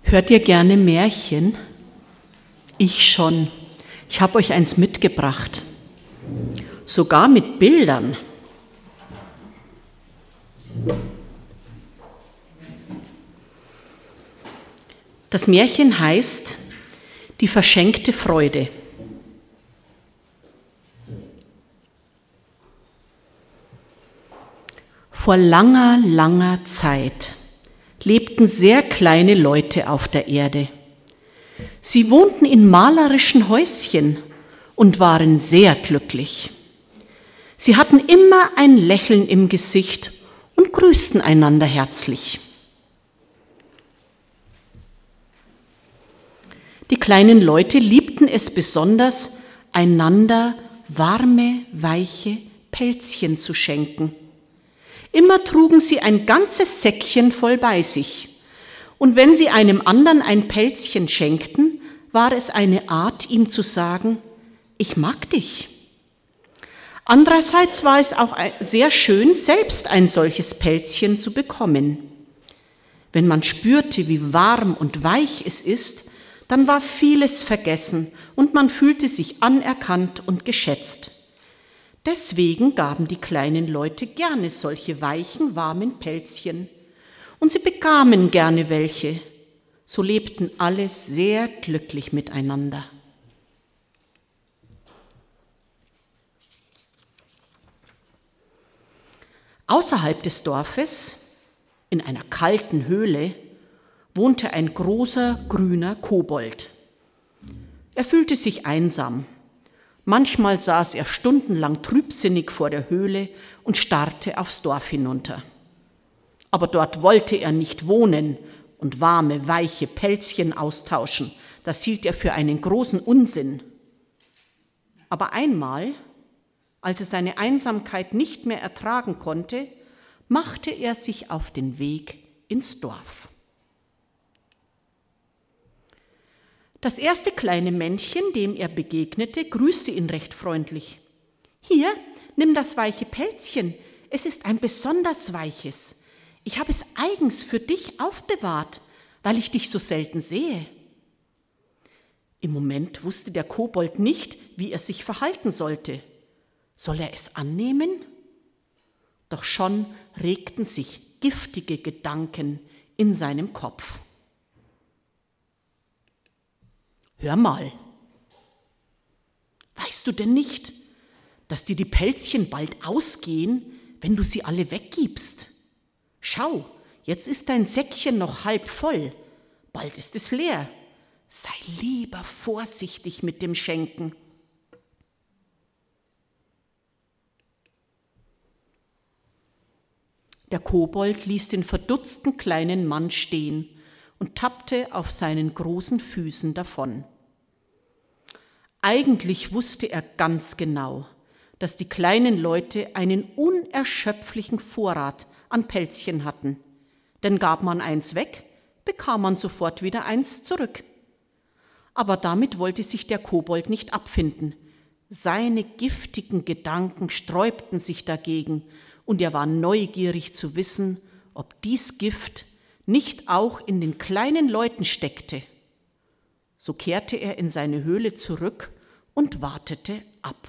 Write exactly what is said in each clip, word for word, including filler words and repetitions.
Hört ihr gerne Märchen? Ich schon. Ich habe euch eins mitgebracht. Sogar mit Bildern. Das Märchen heißt Die verschenkte Freude. Vor langer, langer Zeit lebten sehr kleine Leute auf der Erde. Sie wohnten in malerischen Häuschen und waren sehr glücklich. Sie hatten immer ein Lächeln im Gesicht und grüßten einander herzlich. Die kleinen Leute liebten es besonders, einander warme, weiche Pelzchen zu schenken. Immer trugen sie ein ganzes Säckchen voll bei sich. Und wenn sie einem anderen ein Pelzchen schenkten, war es eine Art, ihm zu sagen, ich mag dich. Andererseits war es auch sehr schön, selbst ein solches Pelzchen zu bekommen. Wenn man spürte, wie warm und weich es ist, dann war vieles vergessen und man fühlte sich anerkannt und geschätzt. Deswegen gaben die kleinen Leute gerne solche weichen, warmen Pelzchen. Und sie bekamen gerne welche. So lebten alle sehr glücklich miteinander. Außerhalb des Dorfes, in einer kalten Höhle, wohnte ein großer, grüner Kobold. Er fühlte sich einsam. Manchmal saß er stundenlang trübsinnig vor der Höhle und starrte aufs Dorf hinunter. Aber dort wollte er nicht wohnen und warme, weiche Pelzchen austauschen. Das hielt er für einen großen Unsinn. Aber einmal, als er seine Einsamkeit nicht mehr ertragen konnte, machte er sich auf den Weg ins Dorf. Das erste kleine Männchen, dem er begegnete, grüßte ihn recht freundlich. »Hier, nimm das weiche Pelzchen, es ist ein besonders weiches. Ich habe es eigens für dich aufbewahrt, weil ich dich so selten sehe.« Im Moment wusste der Kobold nicht, wie er sich verhalten sollte. Soll er es annehmen? Doch schon regten sich giftige Gedanken in seinem Kopf. Hör mal, weißt du denn nicht, dass dir die Pelzchen bald ausgehen, wenn du sie alle weggibst? Schau, jetzt ist dein Säckchen noch halb voll, bald ist es leer. Sei lieber vorsichtig mit dem Schenken. Der Kobold ließ den verdutzten kleinen Mann stehen und tappte auf seinen großen Füßen davon. Eigentlich wusste er ganz genau, dass die kleinen Leute einen unerschöpflichen Vorrat an Pelzchen hatten, denn gab man eins weg, bekam man sofort wieder eins zurück. Aber damit wollte sich der Kobold nicht abfinden. Seine giftigen Gedanken sträubten sich dagegen und er war neugierig zu wissen, ob dies Gift nicht auch in den kleinen Leuten steckte. So kehrte er in seine Höhle zurück und wartete ab.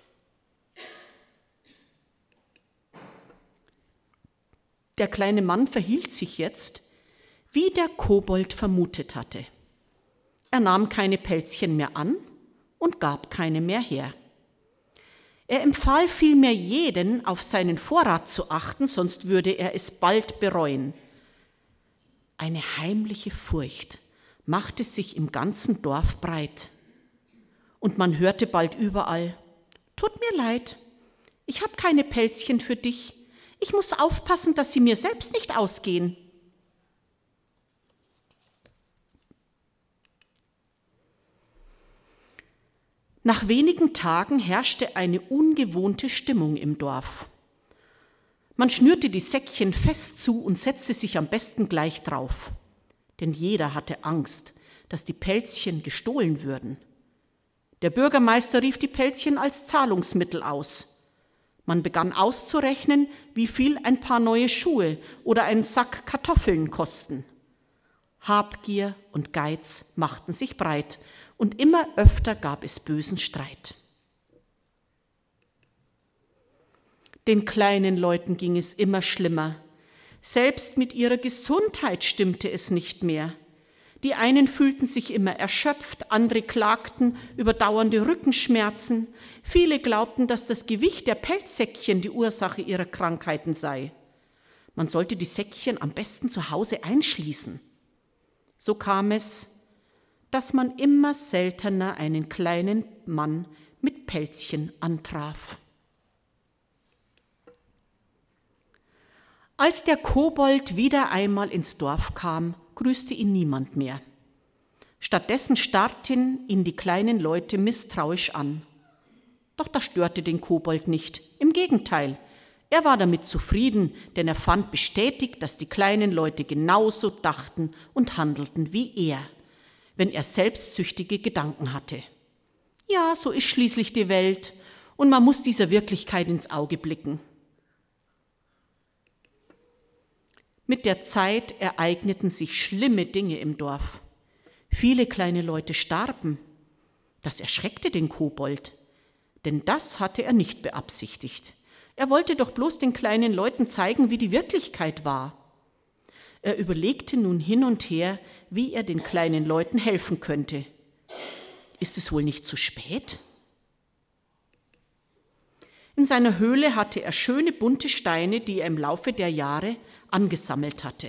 Der kleine Mann verhielt sich jetzt, wie der Kobold vermutet hatte. Er nahm keine Pelzchen mehr an und gab keine mehr her. Er empfahl vielmehr jeden, auf seinen Vorrat zu achten, sonst würde er es bald bereuen. Eine heimliche Furcht machte sich im ganzen Dorf breit. Und man hörte bald überall, »Tut mir leid, ich habe keine Pelzchen für dich. Ich muss aufpassen, dass sie mir selbst nicht ausgehen.« Nach wenigen Tagen herrschte eine ungewohnte Stimmung im Dorf. Man schnürte die Säckchen fest zu und setzte sich am besten gleich drauf. Denn jeder hatte Angst, dass die Pelzchen gestohlen würden. Der Bürgermeister rief die Pelzchen als Zahlungsmittel aus. Man begann auszurechnen, wie viel ein paar neue Schuhe oder ein Sack Kartoffeln kosten. Habgier und Geiz machten sich breit und immer öfter gab es bösen Streit. Den kleinen Leuten ging es immer schlimmer. Selbst mit ihrer Gesundheit stimmte es nicht mehr. Die einen fühlten sich immer erschöpft, andere klagten über dauernde Rückenschmerzen. Viele glaubten, dass das Gewicht der Pelzsäckchen die Ursache ihrer Krankheiten sei. Man sollte die Säckchen am besten zu Hause einschließen. So kam es, dass man immer seltener einen kleinen Mann mit Pelzchen antraf. Als der Kobold wieder einmal ins Dorf kam, grüßte ihn niemand mehr. Stattdessen starrten ihn die kleinen Leute misstrauisch an. Doch das störte den Kobold nicht, im Gegenteil. Er war damit zufrieden, denn er fand bestätigt, dass die kleinen Leute genauso dachten und handelten wie er, wenn er selbstsüchtige Gedanken hatte. Ja, so ist schließlich die Welt und man muss dieser Wirklichkeit ins Auge blicken. Mit der Zeit ereigneten sich schlimme Dinge im Dorf. Viele kleine Leute starben. Das erschreckte den Kobold, denn das hatte er nicht beabsichtigt. Er wollte doch bloß den kleinen Leuten zeigen, wie die Wirklichkeit war. Er überlegte nun hin und her, wie er den kleinen Leuten helfen könnte. Ist es wohl nicht zu spät? In seiner Höhle hatte er schöne bunte Steine, die er im Laufe der Jahre angesammelt hatte.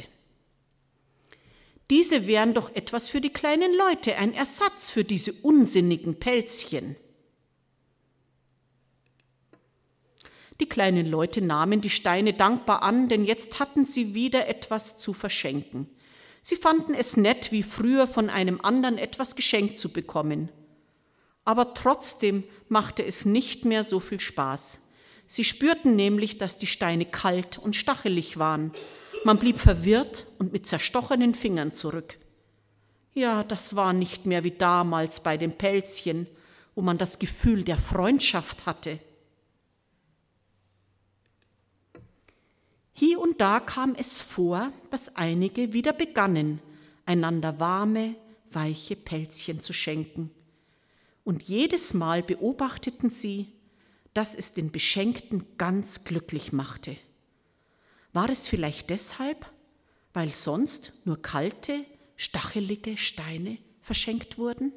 Diese wären doch etwas für die kleinen Leute, ein Ersatz für diese unsinnigen Pelzchen. Die kleinen Leute nahmen die Steine dankbar an, denn jetzt hatten sie wieder etwas zu verschenken. Sie fanden es nett, wie früher von einem anderen etwas geschenkt zu bekommen. Aber trotzdem machte es nicht mehr so viel Spaß. Sie spürten nämlich, dass die Steine kalt und stachelig waren. Man blieb verwirrt und mit zerstochenen Fingern zurück. Ja, das war nicht mehr wie damals bei den Pelzchen, wo man das Gefühl der Freundschaft hatte. Hier und da kam es vor, dass einige wieder begannen, einander warme, weiche Pelzchen zu schenken. Und jedes Mal beobachteten sie, dass es den Beschenkten ganz glücklich machte. War es vielleicht deshalb, weil sonst nur kalte, stachelige Steine verschenkt wurden?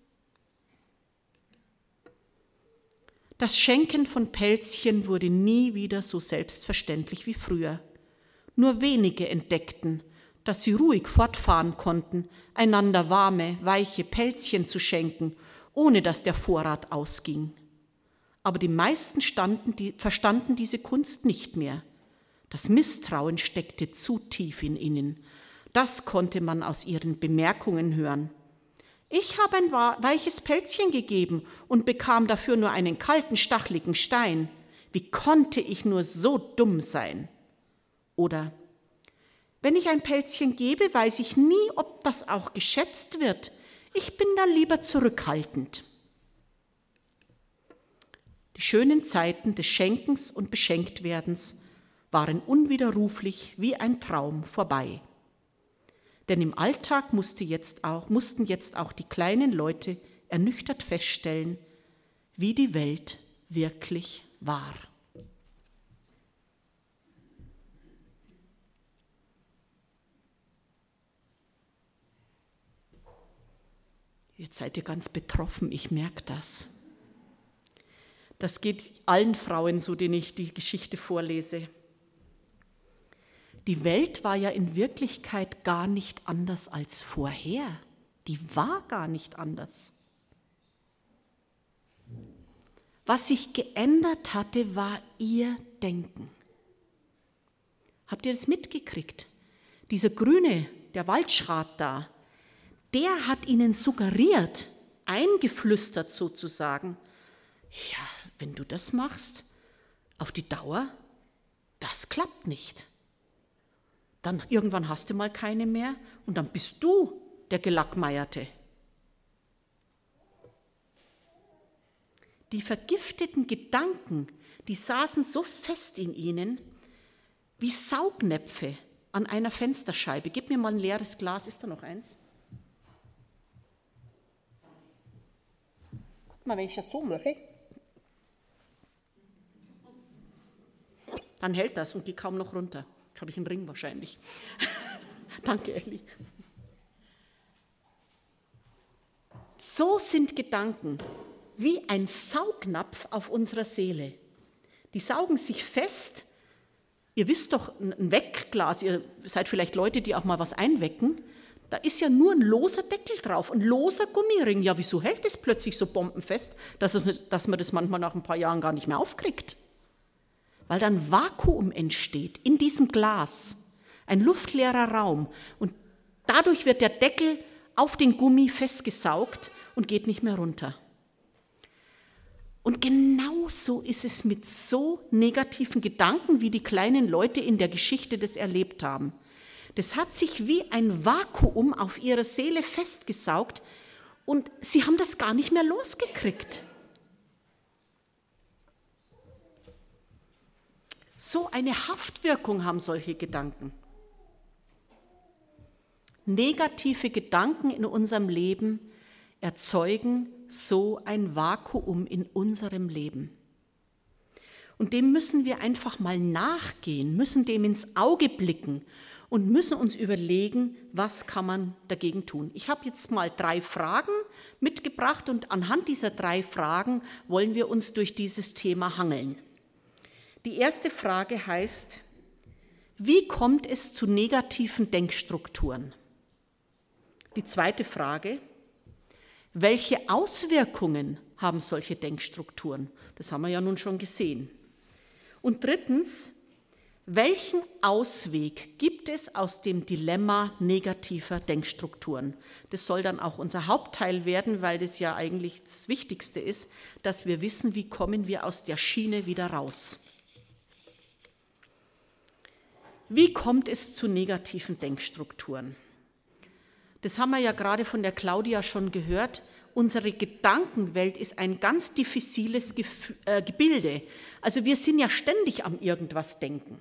Das Schenken von Pelzchen wurde nie wieder so selbstverständlich wie früher. Nur wenige entdeckten, dass sie ruhig fortfahren konnten, einander warme, weiche Pelzchen zu schenken, ohne dass der Vorrat ausging. Aber die meisten standen, die, verstanden diese Kunst nicht mehr. Das Misstrauen steckte zu tief in ihnen. Das konnte man aus ihren Bemerkungen hören. Ich habe ein weiches Pelzchen gegeben und bekam dafür nur einen kalten, stacheligen Stein. Wie konnte ich nur so dumm sein? Oder, wenn ich ein Pelzchen gebe, weiß ich nie, ob das auch geschätzt wird. Ich bin da lieber zurückhaltend. Die schönen Zeiten des Schenkens und Beschenktwerdens waren unwiderruflich wie ein Traum vorbei. Denn im Alltag musste jetzt auch, mussten jetzt auch die kleinen Leute ernüchtert feststellen, wie die Welt wirklich war. Jetzt seid ihr ganz betroffen, ich merke das. Das geht allen Frauen so, denen ich die Geschichte vorlese. Die Welt war ja in Wirklichkeit gar nicht anders als vorher. Die war gar nicht anders. Was sich geändert hatte, war ihr Denken. Habt ihr das mitgekriegt? Dieser Grüne, der Waldschrat da, der hat ihnen suggeriert, eingeflüstert sozusagen, ja, wenn du das machst, auf die Dauer, das klappt nicht. Dann irgendwann hast du mal keine mehr und dann bist du der Gelackmeierte. Die vergifteten Gedanken, die saßen so fest in ihnen wie Saugnäpfe, an einer Fensterscheibe. Gib mir mal ein leeres Glas, ist da noch eins? Guck mal, wenn ich das so mache, dann hält das und geht kaum noch runter. Jetzt habe ich einen Ring wahrscheinlich. Danke, Elli. So sind Gedanken wie ein Saugnapf auf unserer Seele. Die saugen sich fest. Ihr wisst doch, ein Weckglas, ihr seid vielleicht Leute, die auch mal was einwecken, da ist ja nur ein loser Deckel drauf, ein loser Gummiring. Ja, wieso hält es plötzlich so bombenfest, dass, es, dass man das manchmal nach ein paar Jahren gar nicht mehr aufkriegt? Weil dann Vakuum entsteht in diesem Glas, ein luftleerer Raum. Und dadurch wird der Deckel auf den Gummi festgesaugt und geht nicht mehr runter. Und genau so ist es mit so negativen Gedanken, wie die kleinen Leute in der Geschichte das erlebt haben. Das hat sich wie ein Vakuum auf ihrer Seele festgesaugt und sie haben das gar nicht mehr losgekriegt. So eine Haftwirkung haben solche Gedanken. Negative Gedanken in unserem Leben erzeugen so ein Vakuum in unserem Leben. Und dem müssen wir einfach mal nachgehen, müssen dem ins Auge blicken und müssen uns überlegen, was kann man dagegen tun. Ich habe jetzt mal drei Fragen mitgebracht und anhand dieser drei Fragen wollen wir uns durch dieses Thema hangeln. Die erste Frage heißt, wie kommt es zu negativen Denkstrukturen? Die zweite Frage, welche Auswirkungen haben solche Denkstrukturen? Das haben wir ja nun schon gesehen. Und drittens, welchen Ausweg gibt es aus dem Dilemma negativer Denkstrukturen? Das soll dann auch unser Hauptteil werden, weil das ja eigentlich das Wichtigste ist, dass wir wissen, wie kommen wir aus der Schiene wieder raus. Wie kommt es zu negativen Denkstrukturen? Das haben wir ja gerade von der Claudia schon gehört. Unsere Gedankenwelt ist ein ganz diffiziles Gef- äh, Gebilde. Also wir sind ja ständig am irgendwas denken.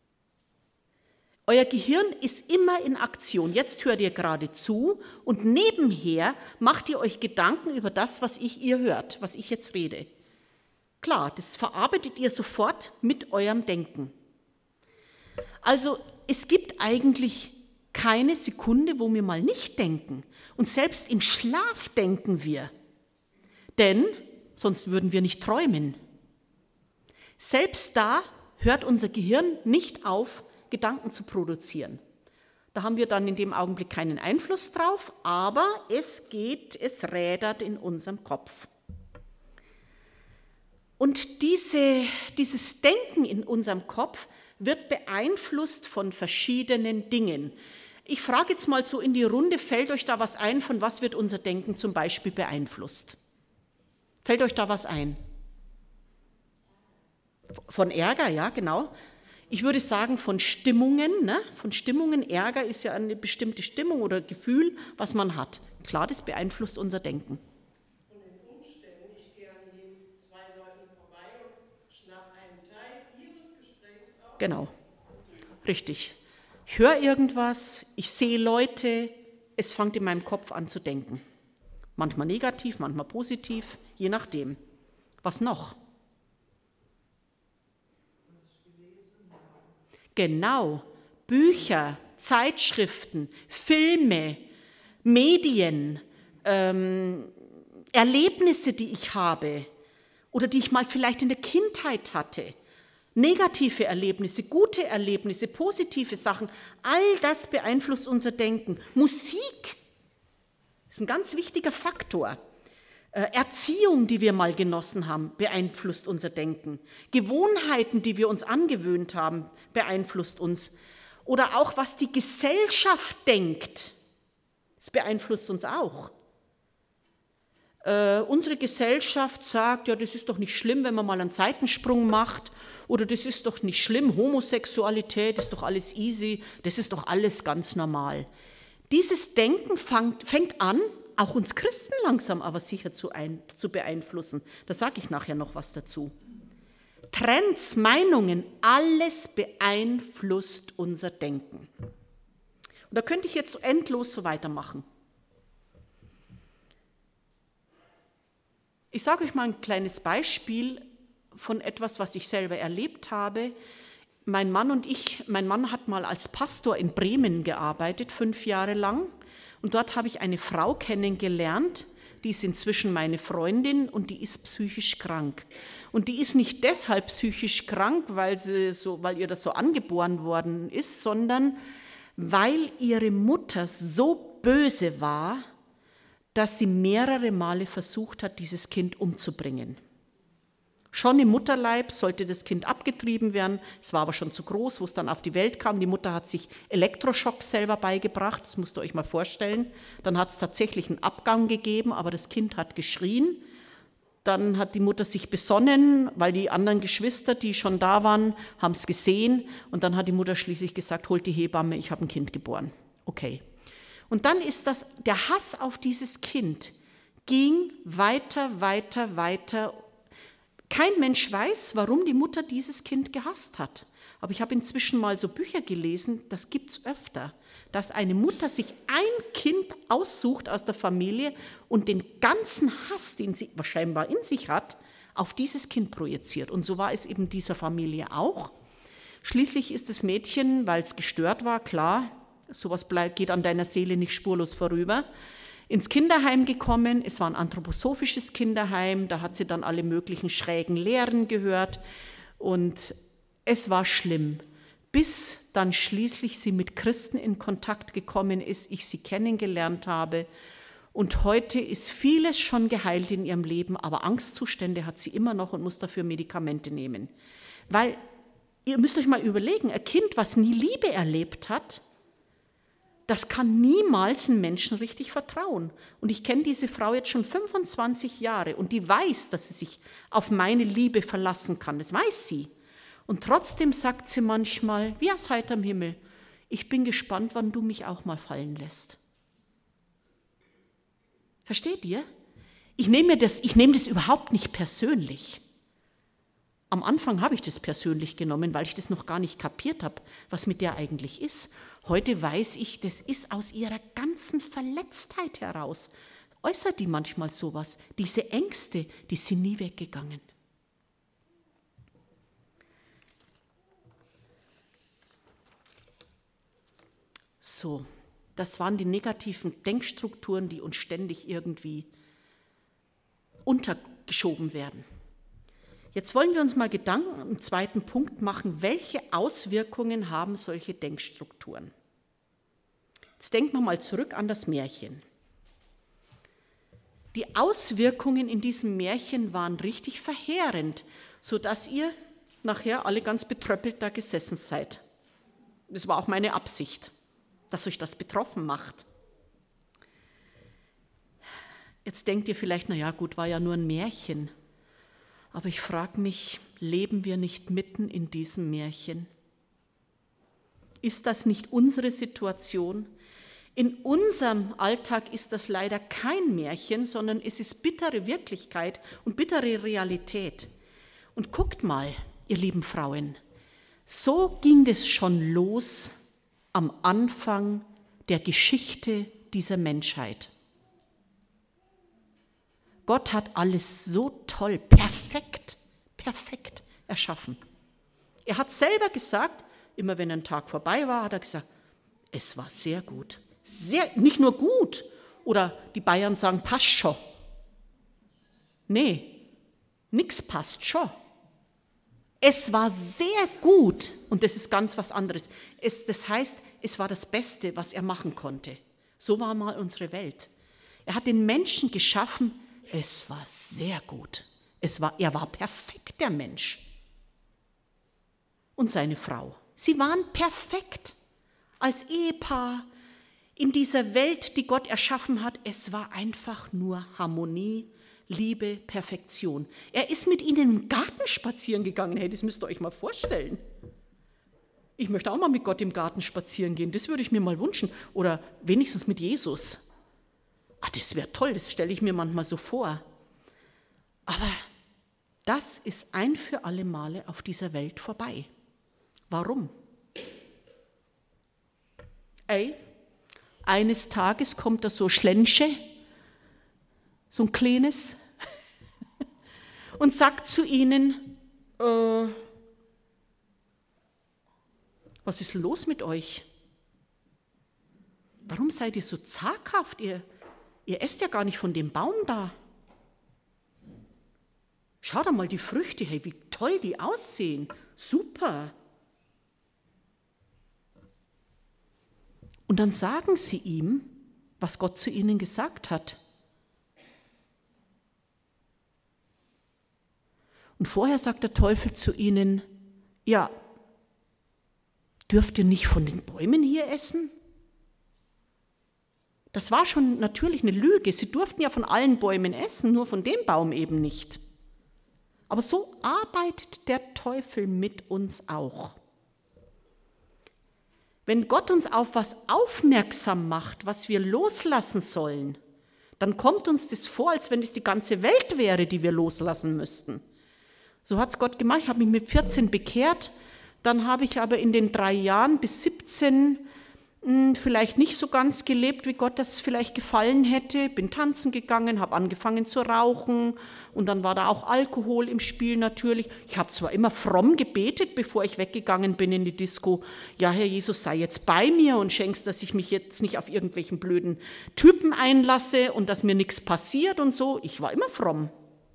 Euer Gehirn ist immer in Aktion. Jetzt hört ihr gerade zu und nebenher macht ihr euch Gedanken über das, was ich ihr hört, was ich jetzt rede. Klar, das verarbeitet ihr sofort mit eurem Denken. Also es gibt eigentlich keine Sekunde, wo wir mal nicht denken. Und selbst im Schlaf denken wir. Denn sonst würden wir nicht träumen. Selbst da hört unser Gehirn nicht auf, Gedanken zu produzieren. Da haben wir dann in dem Augenblick keinen Einfluss drauf, aber es geht, es rädert in unserem Kopf. Und diese, dieses Denken in unserem Kopf wird beeinflusst von verschiedenen Dingen. Ich frage jetzt mal so in die Runde, fällt euch da was ein, von was wird unser Denken zum Beispiel beeinflusst? Fällt euch da was ein? Von Ärger, ja, genau. Ich würde sagen von Stimmungen, ne? Von Stimmungen. Ärger ist ja eine bestimmte Stimmung oder Gefühl, was man hat. Klar, das beeinflusst unser Denken. Von den Umständen, ich gehe an den zwei Leuten vorbei und schnappe einen Teil ihres Gesprächs auf. Genau, richtig. Ich höre irgendwas, ich sehe Leute, es fängt in meinem Kopf an zu denken. Manchmal negativ, manchmal positiv, je nachdem. Was noch? Genau, Bücher, Zeitschriften, Filme, Medien, ähm, Erlebnisse, die ich habe oder die ich mal vielleicht in der Kindheit hatte. Negative Erlebnisse, gute Erlebnisse, positive Sachen, all das beeinflusst unser Denken. Musik ist ein ganz wichtiger Faktor. Erziehung, die wir mal genossen haben, beeinflusst unser Denken. Gewohnheiten, die wir uns angewöhnt haben, beeinflusst uns. Oder auch, was die Gesellschaft denkt, das beeinflusst uns auch. Äh, unsere Gesellschaft sagt, ja, das ist doch nicht schlimm, wenn man mal einen Seitensprung macht. Oder das ist doch nicht schlimm, Homosexualität ist doch alles easy, das ist doch alles ganz normal. Dieses Denken fängt, fängt an, auch uns Christen langsam aber sicher zu, ein, zu beeinflussen. Da sage ich nachher noch was dazu. Trends, Meinungen, alles beeinflusst unser Denken. Und da könnte ich jetzt endlos so weitermachen. Ich sage euch mal ein kleines Beispiel von etwas, was ich selber erlebt habe. Mein Mann und ich, mein Mann hat mal als Pastor in Bremen gearbeitet, fünf Jahre lang. Und dort habe ich eine Frau kennengelernt, die ist inzwischen meine Freundin und die ist psychisch krank. Und die ist nicht deshalb psychisch krank, weil, sie so, weil ihr das so angeboren worden ist, sondern weil ihre Mutter so böse war, dass sie mehrere Male versucht hat, dieses Kind umzubringen. Schon im Mutterleib sollte das Kind abgetrieben werden, es war aber schon zu groß, wo es dann auf die Welt kam. Die Mutter hat sich Elektroschocks selber beigebracht, das müsst ihr euch mal vorstellen. Dann hat es tatsächlich einen Abgang gegeben, aber das Kind hat geschrien. Dann hat die Mutter sich besonnen, weil die anderen Geschwister, die schon da waren, haben es gesehen. Und dann hat die Mutter schließlich gesagt, holt die Hebamme, ich habe ein Kind geboren. Okay. Und dann ist das, der Hass auf dieses Kind ging weiter, weiter, weiter. Kein Mensch weiß, warum die Mutter dieses Kind gehasst hat. Aber ich habe inzwischen mal so Bücher gelesen, das gibt es öfter, dass eine Mutter sich ein Kind aussucht aus der Familie und den ganzen Hass, den sie wahrscheinlich in sich hat, auf dieses Kind projiziert. Und so war es eben dieser Familie auch. Schließlich ist das Mädchen, weil es gestört war, klar, sowas geht an deiner Seele nicht spurlos vorüber, ins Kinderheim gekommen. Es war ein anthroposophisches Kinderheim, da hat sie dann alle möglichen schrägen Lehren gehört und es war schlimm, bis dann schließlich sie mit Christen in Kontakt gekommen ist, ich sie kennengelernt habe und heute ist vieles schon geheilt in ihrem Leben, aber Angstzustände hat sie immer noch und muss dafür Medikamente nehmen. Weil, ihr müsst euch mal überlegen, ein Kind, was nie Liebe erlebt hat, das kann niemals einem Menschen richtig vertrauen. Und ich kenne diese Frau jetzt schon fünfundzwanzig Jahre und die weiß, dass sie sich auf meine Liebe verlassen kann. Das weiß sie. Und trotzdem sagt sie manchmal, wie aus heiterem Himmel, ich bin gespannt, wann du mich auch mal fallen lässt. Versteht ihr? Ich nehme mir das, ich nehme das überhaupt nicht persönlich. Am Anfang habe ich das persönlich genommen, weil ich das noch gar nicht kapiert habe, was mit der eigentlich ist. Heute weiß ich, das ist aus ihrer ganzen Verletztheit heraus. Äußert die manchmal sowas. Diese Ängste, die sind nie weggegangen. So, das waren die negativen Denkstrukturen, die uns ständig irgendwie untergeschoben werden. Jetzt wollen wir uns mal Gedanken im zweiten Punkt machen, welche Auswirkungen haben solche Denkstrukturen? Jetzt denken wir mal zurück an das Märchen. Die Auswirkungen in diesem Märchen waren richtig verheerend, sodass ihr nachher alle ganz betröppelt da gesessen seid. Das war auch meine Absicht, dass euch das betroffen macht. Jetzt denkt ihr vielleicht, naja gut, war ja nur ein Märchen. Aber ich frage mich, leben wir nicht mitten in diesem Märchen? Ist das nicht unsere Situation? In unserem Alltag ist das leider kein Märchen, sondern es ist bittere Wirklichkeit und bittere Realität. Und guckt mal, ihr lieben Frauen, so ging es schon los am Anfang der Geschichte dieser Menschheit. Gott hat alles so toll, perfekt, perfekt erschaffen. Er hat selber gesagt, immer wenn ein Tag vorbei war, hat er gesagt, es war sehr gut. Sehr, nicht nur gut, oder die Bayern sagen, passt schon. Nee, nichts passt schon. Es war sehr gut und das ist ganz was anderes. Es, das heißt, es war das Beste, was er machen konnte. So war mal unsere Welt. Er hat den Menschen geschaffen, es war sehr gut. Es war, er war perfekt, der Mensch. Und seine Frau. Sie waren perfekt als Ehepaar in dieser Welt, die Gott erschaffen hat. Es war einfach nur Harmonie, Liebe, Perfektion. Er ist mit ihnen im Garten spazieren gegangen. Hey, das müsst ihr euch mal vorstellen. Ich möchte auch mal mit Gott im Garten spazieren gehen. Das würde ich mir mal wünschen. Oder wenigstens mit Jesus. Ah, das wäre toll, das stelle ich mir manchmal so vor. Aber das ist ein für alle Male auf dieser Welt vorbei. Warum? Ey, eines Tages kommt da so Schlensche, so ein kleines, und sagt zu ihnen, äh, was ist los mit euch? Warum seid ihr so zaghaft? Ihr, ihr esst ja gar nicht von dem Baum da. Schaut mal die Früchte, hey, wie toll die aussehen. Super. Und dann sagen sie ihm, was Gott zu ihnen gesagt hat. Und vorher sagt der Teufel zu ihnen, ja, dürft ihr nicht von den Bäumen hier essen? Das war schon natürlich eine Lüge. Sie durften ja von allen Bäumen essen, nur von dem Baum eben nicht. Aber so arbeitet der Teufel mit uns auch. Wenn Gott uns auf was aufmerksam macht, was wir loslassen sollen, dann kommt uns das vor, als wenn es die ganze Welt wäre, die wir loslassen müssten. So hat es Gott gemacht. Ich habe mich mit vierzehn bekehrt, dann habe ich aber in den drei Jahren bis siebzehn mh, vielleicht nicht so ganz gelebt, wie Gott das vielleicht gefallen hätte. Bin tanzen gegangen, habe angefangen zu rauchen und dann war da auch Alkohol im Spiel natürlich. Ich habe zwar immer fromm gebetet, bevor ich weggegangen bin in die Disco. Ja, Herr Jesus, sei jetzt bei mir und schenkst, dass ich mich jetzt nicht auf irgendwelchen blöden Typen einlasse und dass mir nichts passiert und so. Ich war immer fromm.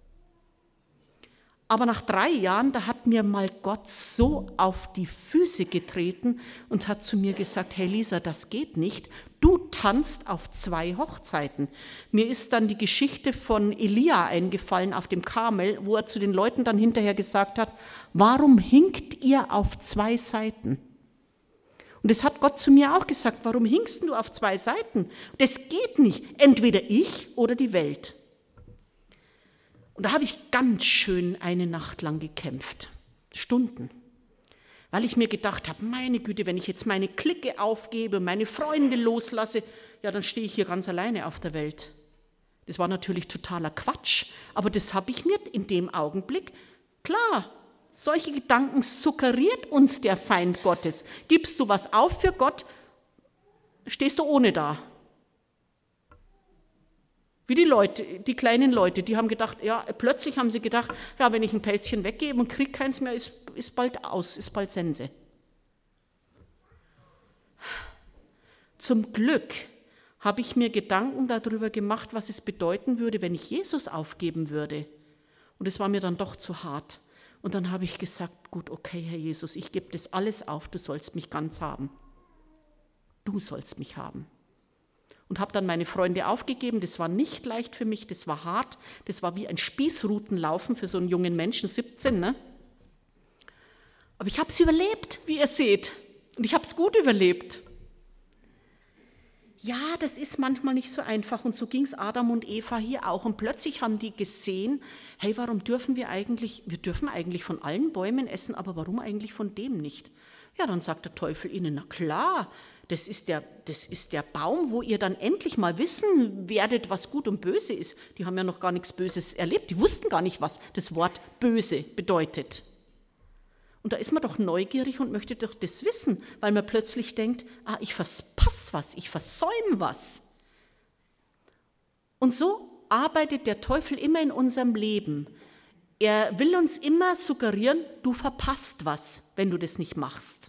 Aber nach drei Jahren, da hat mir mal Gott so auf die Füße getreten und hat zu mir gesagt, hey Lisa, das geht nicht, du tanzt auf zwei Hochzeiten. Mir ist dann die Geschichte von Elia eingefallen auf dem Karmel, wo er zu den Leuten dann hinterher gesagt hat, warum hinkt ihr auf zwei Seiten? Und das hat Gott zu mir auch gesagt, warum hinkst du auf zwei Seiten? Das geht nicht, entweder ich oder die Welt. Und da habe ich ganz schön eine Nacht lang gekämpft, Stunden, weil ich mir gedacht habe, meine Güte, wenn ich jetzt meine Clique aufgebe und meine Freunde loslasse, ja, dann stehe ich hier ganz alleine auf der Welt. Das war natürlich totaler Quatsch, aber das habe ich mir in dem Augenblick, klar, solche Gedanken suggeriert uns der Feind Gottes. Gibst du was auf für Gott, stehst du ohne da. Wie die Leute, die kleinen Leute, die haben gedacht, ja, plötzlich haben sie gedacht, ja, wenn ich ein Pelzchen weggebe und kriege keins mehr, ist, ist bald aus, ist bald Sense. Zum Glück habe ich mir Gedanken darüber gemacht, was es bedeuten würde, wenn ich Jesus aufgeben würde. Und es war mir dann doch zu hart. Und dann habe ich gesagt, gut, okay, Herr Jesus, ich gebe das alles auf, du sollst mich ganz haben. Du sollst mich haben. Und habe dann meine Freunde aufgegeben. Das war nicht leicht für mich, das war hart. Das war wie ein Spießrutenlaufen für so einen jungen Menschen, siebzehn. Ne? Aber ich habe es überlebt, wie ihr seht. Und ich habe es gut überlebt. Ja, das ist manchmal nicht so einfach. Und so ging es Adam und Eva hier auch. Und plötzlich haben die gesehen, hey, warum dürfen wir eigentlich, wir dürfen eigentlich von allen Bäumen essen, aber warum eigentlich von dem nicht? Ja, dann sagt der Teufel ihnen, na klar, Das ist, der, das ist der Baum, wo ihr dann endlich mal wissen werdet, was gut und böse ist. Die haben ja noch gar nichts Böses erlebt. Die wussten gar nicht, was das Wort böse bedeutet. Und da ist man doch neugierig und möchte doch das wissen, weil man plötzlich denkt, ah, ich verpasse was, ich versäume was. Und so arbeitet der Teufel immer in unserem Leben. Er will uns immer suggerieren, du verpasst was, wenn du das nicht machst.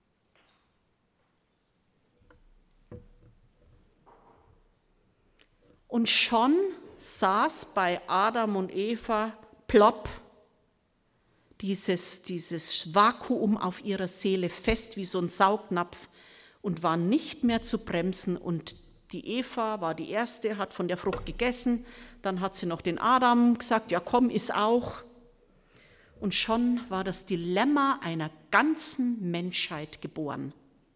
Und schon saß bei Adam und Eva plopp dieses, dieses Vakuum auf ihrer Seele fest wie so ein Saugnapf und war nicht mehr zu bremsen. Und die Eva war die Erste, hat von der Frucht gegessen. Dann hat sie noch den Adam gesagt, ja komm, iss auch. Und schon war das Dilemma einer ganzen Menschheit geboren.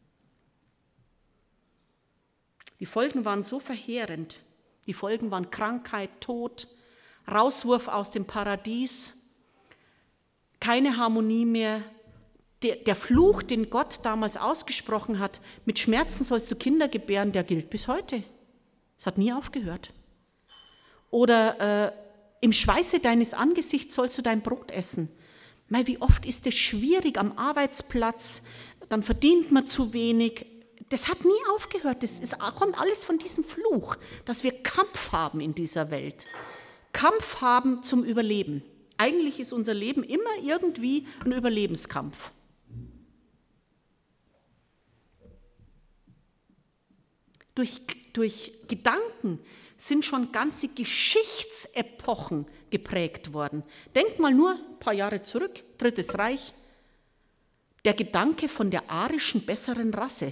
Die Folgen waren so verheerend. Die Folgen waren Krankheit, Tod, Rauswurf aus dem Paradies, keine Harmonie mehr. Der, der Fluch, den Gott damals ausgesprochen hat, mit Schmerzen sollst du Kinder gebären, der gilt bis heute. Es hat nie aufgehört. Oder äh, im Schweiße deines Angesichts sollst du dein Brot essen. Mei, wie oft ist es schwierig am Arbeitsplatz, dann verdient man zu wenig. Das hat nie aufgehört, das ist, kommt alles von diesem Fluch, dass wir Kampf haben in dieser Welt. Kampf haben zum Überleben. Eigentlich ist unser Leben immer irgendwie ein Überlebenskampf. Durch, durch Gedanken sind schon ganze Geschichtsepochen geprägt worden. Denk mal nur ein paar Jahre zurück, Drittes Reich, der Gedanke von der arischen besseren Rasse.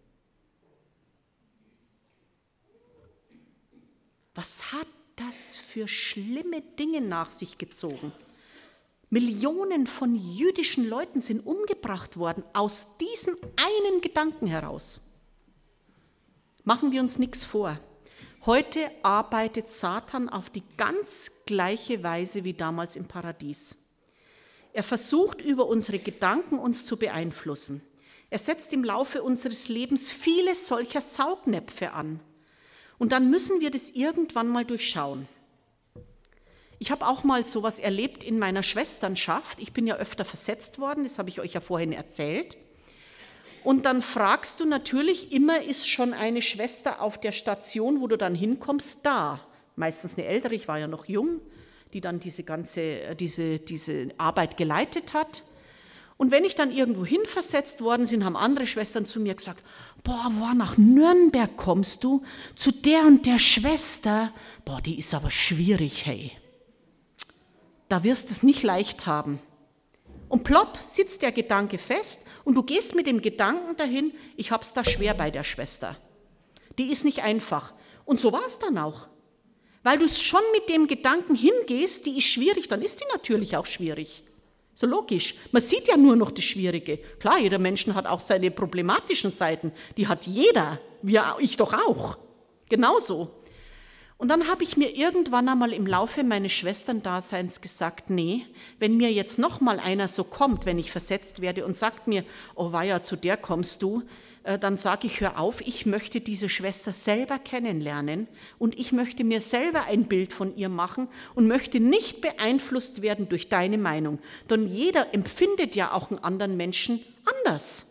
Was hat das für schlimme Dinge nach sich gezogen? Millionen von jüdischen Leuten sind umgebracht worden aus diesem einen Gedanken heraus. Machen wir uns nichts vor. Heute arbeitet Satan auf die ganz gleiche Weise wie damals im Paradies. Er versucht, über unsere Gedanken uns zu beeinflussen. Er setzt im Laufe unseres Lebens viele solcher Saugnäpfe an. Und dann müssen wir das irgendwann mal durchschauen. Ich habe auch mal sowas erlebt in meiner Schwesternschaft. Ich bin ja öfter versetzt worden, das habe ich euch ja vorhin erzählt. Und dann fragst du natürlich, immer ist schon eine Schwester auf der Station, wo du dann hinkommst, da. Meistens eine ältere, ich war ja noch jung, die dann diese ganze diese, diese Arbeit geleitet hat. Und wenn ich dann irgendwo hin versetzt worden bin, haben andere Schwestern zu mir gesagt, boah, boah, nach Nürnberg kommst du, zu der und der Schwester, boah, die ist aber schwierig, hey. Da wirst du es nicht leicht haben. Und plopp sitzt der Gedanke fest und du gehst mit dem Gedanken dahin, ich hab's da schwer bei der Schwester. Die ist nicht einfach. Und so war es dann auch. Weil du schon mit dem Gedanken hingehst, die ist schwierig, dann ist die natürlich auch schwierig. So logisch. Man sieht ja nur noch das Schwierige. Klar, jeder Mensch hat auch seine problematischen Seiten. Die hat jeder. Wir, ich doch auch. Genauso. Und dann habe ich mir irgendwann einmal im Laufe meines Schwesterndaseins gesagt, nee, wenn mir jetzt noch mal einer so kommt, wenn ich versetzt werde und sagt mir, oh weia, zu der kommst du, dann sage ich, hör auf, ich möchte diese Schwester selber kennenlernen und ich möchte mir selber ein Bild von ihr machen und möchte nicht beeinflusst werden durch deine Meinung. Denn jeder empfindet ja auch einen anderen Menschen anders.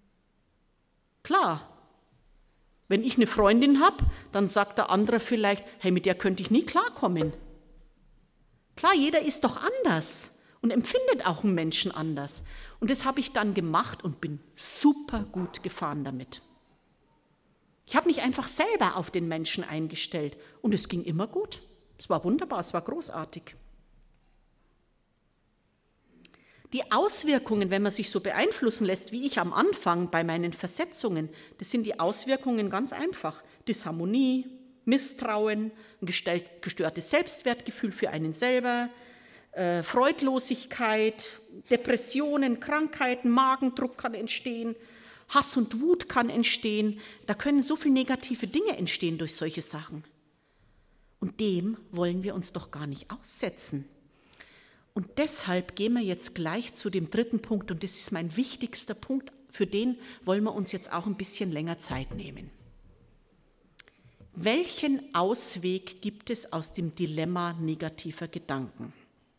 Klar. Wenn ich eine Freundin habe, dann sagt der andere vielleicht, hey, mit der könnte ich nie klarkommen. Klar, jeder ist doch anders und empfindet auch einen Menschen anders. Und das habe ich dann gemacht und bin super gut gefahren damit. Ich habe mich einfach selber auf den Menschen eingestellt und es ging immer gut. Es war wunderbar, es war großartig. Die Auswirkungen, wenn man sich so beeinflussen lässt, wie ich am Anfang bei meinen Versetzungen, das sind die Auswirkungen ganz einfach. Disharmonie, Misstrauen, ein gestörtes Selbstwertgefühl für einen selber, äh, Freudlosigkeit, Depressionen, Krankheiten, Magendruck kann entstehen, Hass und Wut kann entstehen. Da können so viele negative Dinge entstehen durch solche Sachen. Und dem wollen wir uns doch gar nicht aussetzen. Und deshalb gehen wir jetzt gleich zu dem dritten Punkt und das ist mein wichtigster Punkt, für den wollen wir uns jetzt auch ein bisschen länger Zeit nehmen. Welchen Ausweg gibt es aus dem Dilemma negativer Gedanken?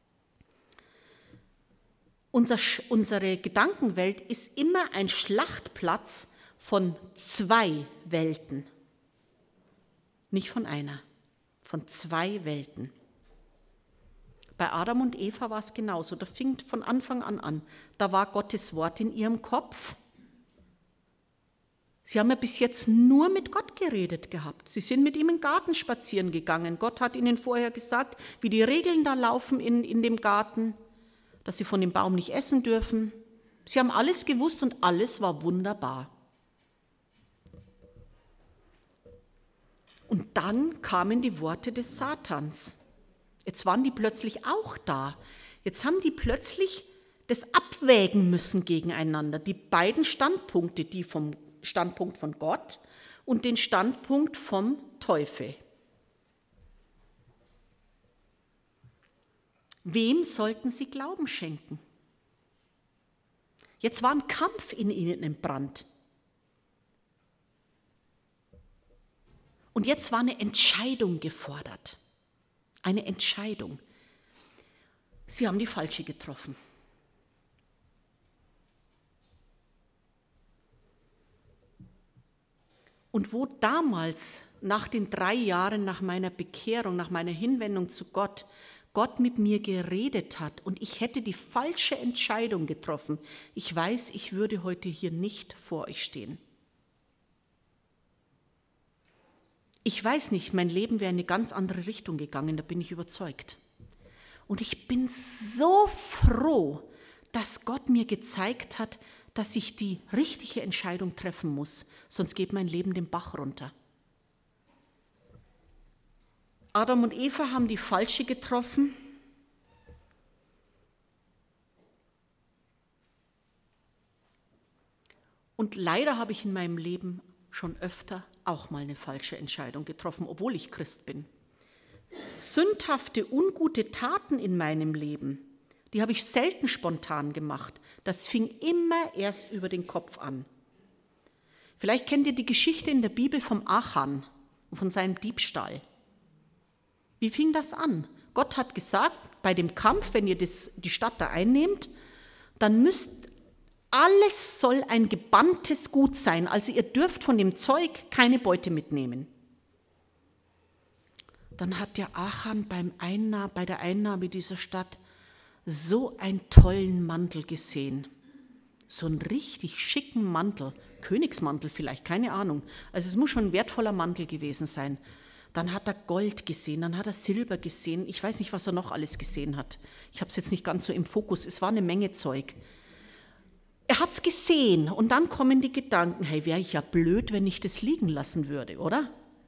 Unser, unsere Gedankenwelt ist immer ein Schlachtplatz von zwei Welten, nicht von einer, von zwei Welten. Bei Adam und Eva war es genauso, da fing von Anfang an an. Da war Gottes Wort in ihrem Kopf. Sie haben ja bis jetzt nur mit Gott geredet gehabt. Sie sind mit ihm im Garten spazieren gegangen. Gott hat ihnen vorher gesagt, wie die Regeln da laufen in, in dem Garten, dass sie von dem Baum nicht essen dürfen. Sie haben alles gewusst und alles war wunderbar. Und dann kamen die Worte des Satans. Jetzt waren die plötzlich auch da. Jetzt haben die plötzlich das abwägen müssen gegeneinander. Die beiden Standpunkte, die vom Standpunkt von Gott und den Standpunkt vom Teufel. Wem sollten sie Glauben schenken? Jetzt war ein Kampf in ihnen entbrannt. Und jetzt war eine Entscheidung gefordert. Eine Entscheidung. Sie haben die falsche getroffen. Und wo damals, nach den drei Jahren nach meiner Bekehrung, nach meiner Hinwendung zu Gott, Gott mit mir geredet hat und ich hätte die falsche Entscheidung getroffen, ich weiß, ich würde heute hier nicht vor euch stehen. Ich weiß nicht, mein Leben wäre in eine ganz andere Richtung gegangen, da bin ich überzeugt. Und ich bin so froh, dass Gott mir gezeigt hat, dass ich die richtige Entscheidung treffen muss, sonst geht mein Leben den Bach runter. Adam und Eva haben die falsche getroffen. Und leider habe ich in meinem Leben schon öfter auch mal eine falsche Entscheidung getroffen, obwohl ich Christ bin. Sündhafte, ungute Taten in meinem Leben, die habe ich selten spontan gemacht. Das fing immer erst über den Kopf an. Vielleicht kennt ihr die Geschichte in der Bibel vom Achan und von seinem Diebstahl. Wie fing das an? Gott hat gesagt, bei dem Kampf, wenn ihr das, die Stadt da einnehmt, dann müsst, alles soll ein gebanntes Gut sein. Also ihr dürft von dem Zeug keine Beute mitnehmen. Dann hat der Achan beim Einnahm, bei der Einnahme dieser Stadt so einen tollen Mantel gesehen. So einen richtig schicken Mantel, Königsmantel vielleicht, keine Ahnung. Also es muss schon ein wertvoller Mantel gewesen sein. Dann hat er Gold gesehen, dann hat er Silber gesehen. Ich weiß nicht, was er noch alles gesehen hat. Ich habe es jetzt nicht ganz so im Fokus. Es war eine Menge Zeug. Er hat es gesehen und dann kommen die Gedanken, hey, wäre ich ja blöd, wenn ich das liegen lassen würde, oder?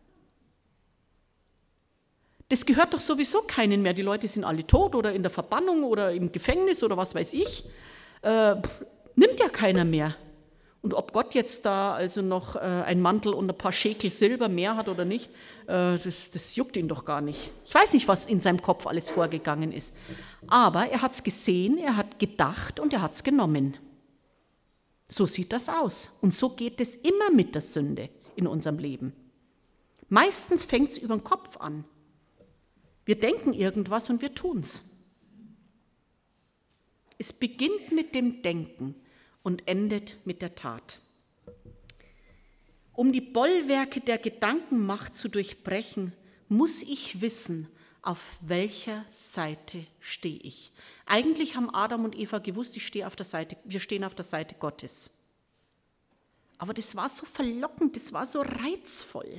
Das gehört doch sowieso keinen mehr. Die Leute sind alle tot oder in der Verbannung oder im Gefängnis oder was weiß ich. Äh, nimmt ja keiner mehr. Und ob Gott jetzt da also noch äh, einen Mantel und ein paar Schekel Silber mehr hat oder nicht, äh, das, das juckt ihn doch gar nicht. Ich weiß nicht, was in seinem Kopf alles vorgegangen ist. Aber er hat es gesehen, er hat gedacht und er hat es genommen. So sieht das aus. Und so geht es immer mit der Sünde in unserem Leben. Meistens fängt es über den Kopf an. Wir denken irgendwas und wir tun's. Es beginnt mit dem Denken und endet mit der Tat. Um die Bollwerke der Gedankenmacht zu durchbrechen, muss ich wissen, auf welcher Seite stehe ich. Eigentlich haben Adam und Eva gewusst, ich stehe auf der Seite, wir stehen auf der Seite Gottes. Aber das war so verlockend, das war so reizvoll.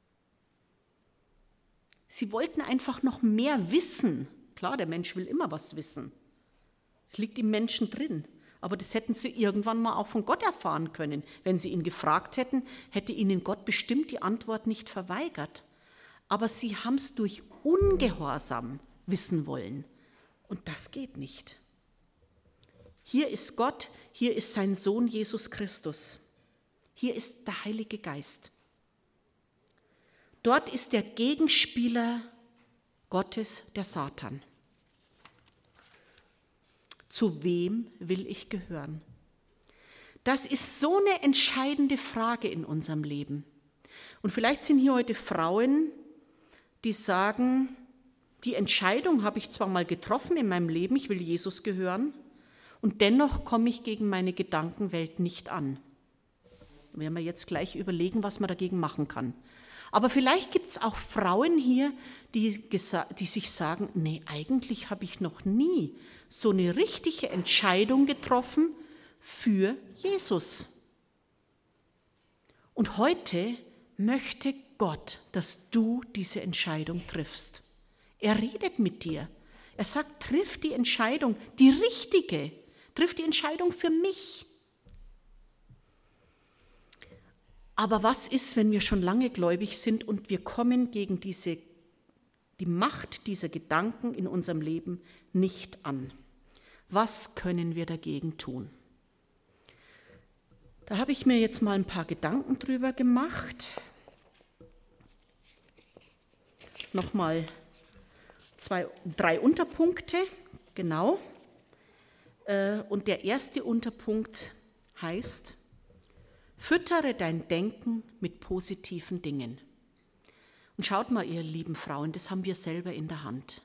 Sie wollten einfach noch mehr wissen. Klar, der Mensch will immer was wissen. Es liegt im Menschen drin. Aber das hätten sie irgendwann mal auch von Gott erfahren können. Wenn sie ihn gefragt hätten, hätte ihnen Gott bestimmt die Antwort nicht verweigert. Aber sie haben es durch Ungehorsam wissen wollen. Und das geht nicht. Hier ist Gott, hier ist sein Sohn Jesus Christus. Hier ist der Heilige Geist. Dort ist der Gegenspieler Gottes, der Satan. Zu wem will ich gehören? Das ist so eine entscheidende Frage in unserem Leben. Und vielleicht sind hier heute Frauen, die sagen, die Entscheidung habe ich zwar mal getroffen in meinem Leben, ich will Jesus gehören, und dennoch komme ich gegen meine Gedankenwelt nicht an. Da werden wir jetzt gleich überlegen, was man dagegen machen kann. Aber vielleicht gibt es auch Frauen hier, die, die sich sagen, nee, eigentlich habe ich noch nie so eine richtige Entscheidung getroffen für Jesus. Und heute möchte Gott, dass du diese Entscheidung triffst. Er redet mit dir. Er sagt, triff die Entscheidung, die richtige, triff die Entscheidung für mich. Aber was ist, wenn wir schon lange gläubig sind und wir kommen gegen diese, die Macht dieser Gedanken in unserem Leben nicht an? Was können wir dagegen tun? Da habe ich mir jetzt mal ein paar Gedanken drüber gemacht. Nochmal zwei, drei Unterpunkte, genau. Und der erste Unterpunkt heißt, füttere dein Denken mit positiven Dingen. Und schaut mal, ihr lieben Frauen, das haben wir selber in der Hand.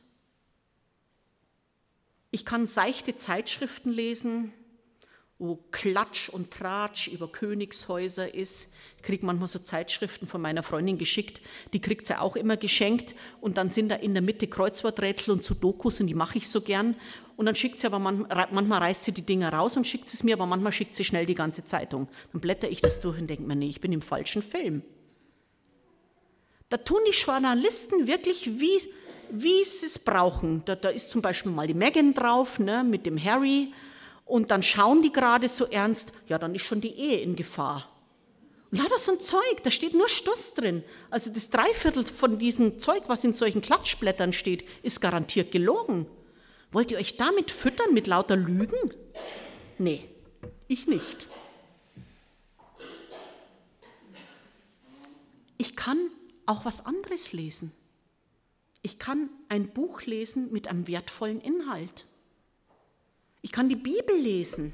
Ich kann seichte Zeitschriften lesen, wo Klatsch und Tratsch über Königshäuser ist. Ich kriege manchmal so Zeitschriften von meiner Freundin geschickt, die kriegt sie auch immer geschenkt und dann sind da in der Mitte Kreuzworträtsel und Sudokus und die mache ich so gern. Und dann schickt sie aber, manchmal, manchmal reißt sie die Dinger raus und schickt sie es mir, aber manchmal schickt sie schnell die ganze Zeitung. Dann blätter ich das durch und denke mir, nee, ich bin im falschen Film. Da tun die Journalisten wirklich, wie, wie sie es brauchen. Da, da ist zum Beispiel mal die Meghan drauf, ne, mit dem Harry. Und dann schauen die gerade so ernst, ja, dann ist schon die Ehe in Gefahr. Und lauter so ein Zeug, da steht nur Stuss drin. Also das Dreiviertel von diesem Zeug, was in solchen Klatschblättern steht, ist garantiert gelogen. Wollt ihr euch damit füttern, mit lauter Lügen? Nee, ich nicht. Ich kann auch was anderes lesen. Ich kann ein Buch lesen mit einem wertvollen Inhalt. Ich kann die Bibel lesen.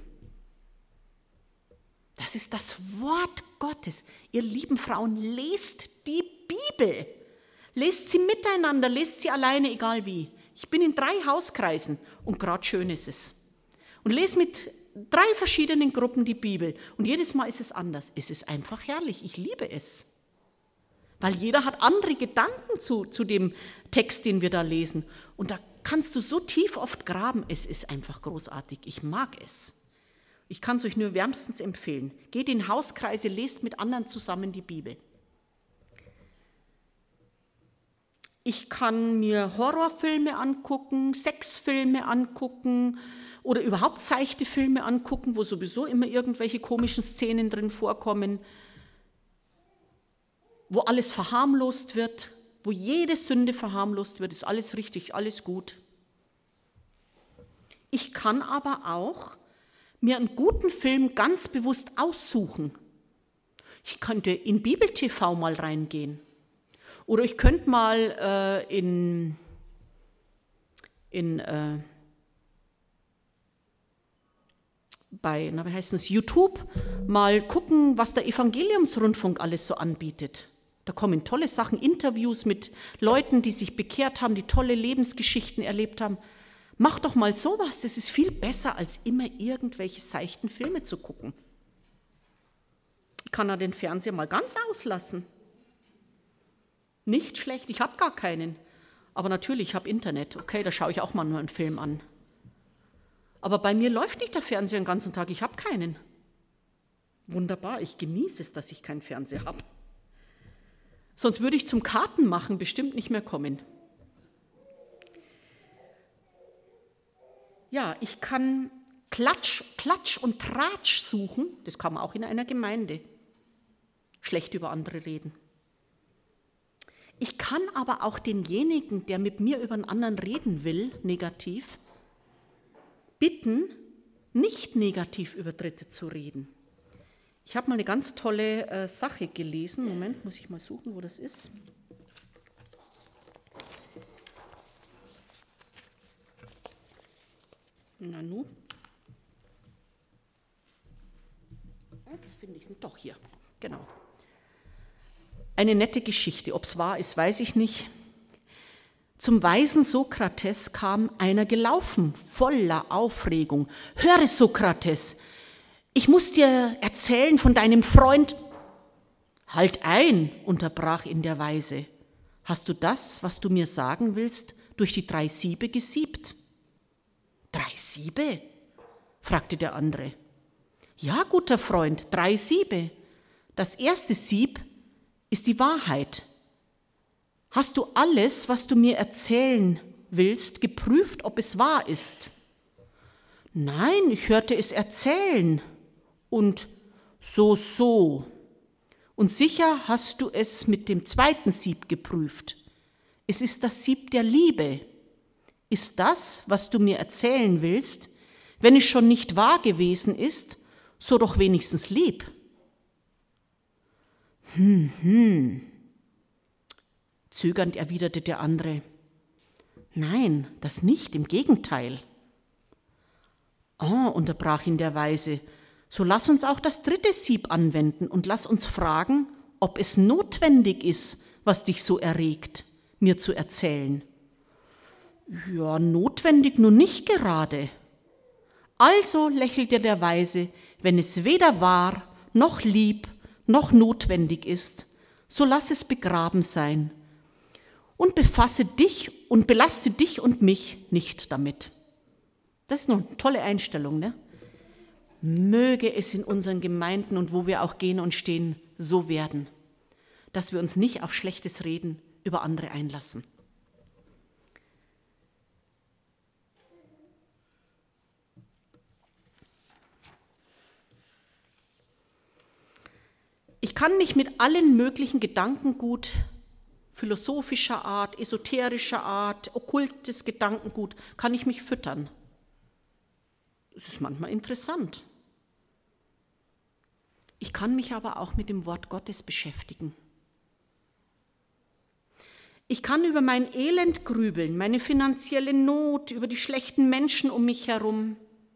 Das ist das Wort Gottes. Ihr lieben Frauen, lest die Bibel. Lest sie miteinander, lest sie alleine, egal wie. Ich bin in drei Hauskreisen und gerade schön ist es. Und lese mit drei verschiedenen Gruppen die Bibel. Und jedes Mal ist es anders. Es ist einfach herrlich. Ich liebe es. Weil jeder hat andere Gedanken zu, zu dem Text, den wir da lesen. Und da kannst du so tief oft graben, es ist einfach großartig. Ich mag es. Ich kann es euch nur wärmstens empfehlen. Geht in Hauskreise, lest mit anderen zusammen die Bibel. Ich kann mir Horrorfilme angucken, Sexfilme angucken oder überhaupt seichte Filme angucken, wo sowieso immer irgendwelche komischen Szenen drin vorkommen, wo alles verharmlost wird, wo jede Sünde verharmlost wird, ist alles richtig, alles gut. Ich kann aber auch mir einen guten Film ganz bewusst aussuchen. Ich könnte in Bibel-T V mal reingehen. Oder ich könnte mal äh, in, in äh, bei, na, wie heißt das, YouTube mal gucken, was der Evangeliumsrundfunk alles so anbietet. Da kommen tolle Sachen, Interviews mit Leuten, die sich bekehrt haben, die tolle Lebensgeschichten erlebt haben. Mach doch mal sowas, das ist viel besser, als immer irgendwelche seichten Filme zu gucken. Ich kann ja den Fernseher mal ganz auslassen. Nicht schlecht, ich habe gar keinen. Aber natürlich, ich habe Internet. Okay, da schaue ich auch mal nur einen Film an. Aber bei mir läuft nicht der Fernseher den ganzen Tag, ich habe keinen. Wunderbar, ich genieße es, dass ich keinen Fernseher habe. Sonst würde ich zum Kartenmachen bestimmt nicht mehr kommen. Ja, ich kann Klatsch, Klatsch und Tratsch suchen, das kann man auch in einer Gemeinde. Schlecht über andere reden. Ich kann aber auch denjenigen, der mit mir über einen anderen reden will, negativ, bitten, nicht negativ über Dritte zu reden. Ich habe mal eine ganz tolle äh, Sache gelesen. Moment, muss ich mal suchen, wo das ist. Na nu. Jetzt finde ich es doch hier. Genau. Eine nette Geschichte. Ob es wahr ist, weiß ich nicht. Zum weisen Sokrates kam einer gelaufen, voller Aufregung. Höre, Sokrates, ich muss dir erzählen von deinem Freund. Halt ein, unterbrach ihn der Weise. Hast du das, was du mir sagen willst, durch die drei Siebe gesiebt? Drei Siebe? Fragte der andere. Ja, guter Freund, drei Siebe. Das erste Sieb ist die Wahrheit. Hast du alles, was du mir erzählen willst, geprüft, ob es wahr ist? Nein, ich hörte es erzählen. Und so, so. Und sicher hast du es mit dem zweiten Sieb geprüft. Es ist das Sieb der Liebe. Ist das, was du mir erzählen willst, wenn es schon nicht wahr gewesen ist, so doch wenigstens lieb? Hm, hm. Zögernd erwiderte der andere. Nein, das nicht, im Gegenteil. Oh, unterbrach ihn der Weise, so lass uns auch das dritte Sieb anwenden und lass uns fragen, ob es notwendig ist, was dich so erregt, mir zu erzählen. Ja, notwendig nun nicht gerade. Also lächelte der Weise, wenn es weder wahr, noch lieb, noch notwendig ist, so lass es begraben sein und befasse dich und belaste dich und mich nicht damit. Das ist noch eine tolle Einstellung, ne? Möge es in unseren Gemeinden und wo wir auch gehen und stehen, so werden, dass wir uns nicht auf schlechtes Reden über andere einlassen. Ich kann mich mit allen möglichen Gedankengut, philosophischer Art, esoterischer Art, okkultes Gedankengut, kann ich mich füttern. Das ist manchmal interessant. Ich kann mich aber auch mit dem Wort Gottes beschäftigen. Ich kann über mein Elend grübeln, meine finanzielle Not, über die schlechten Menschen um mich herum.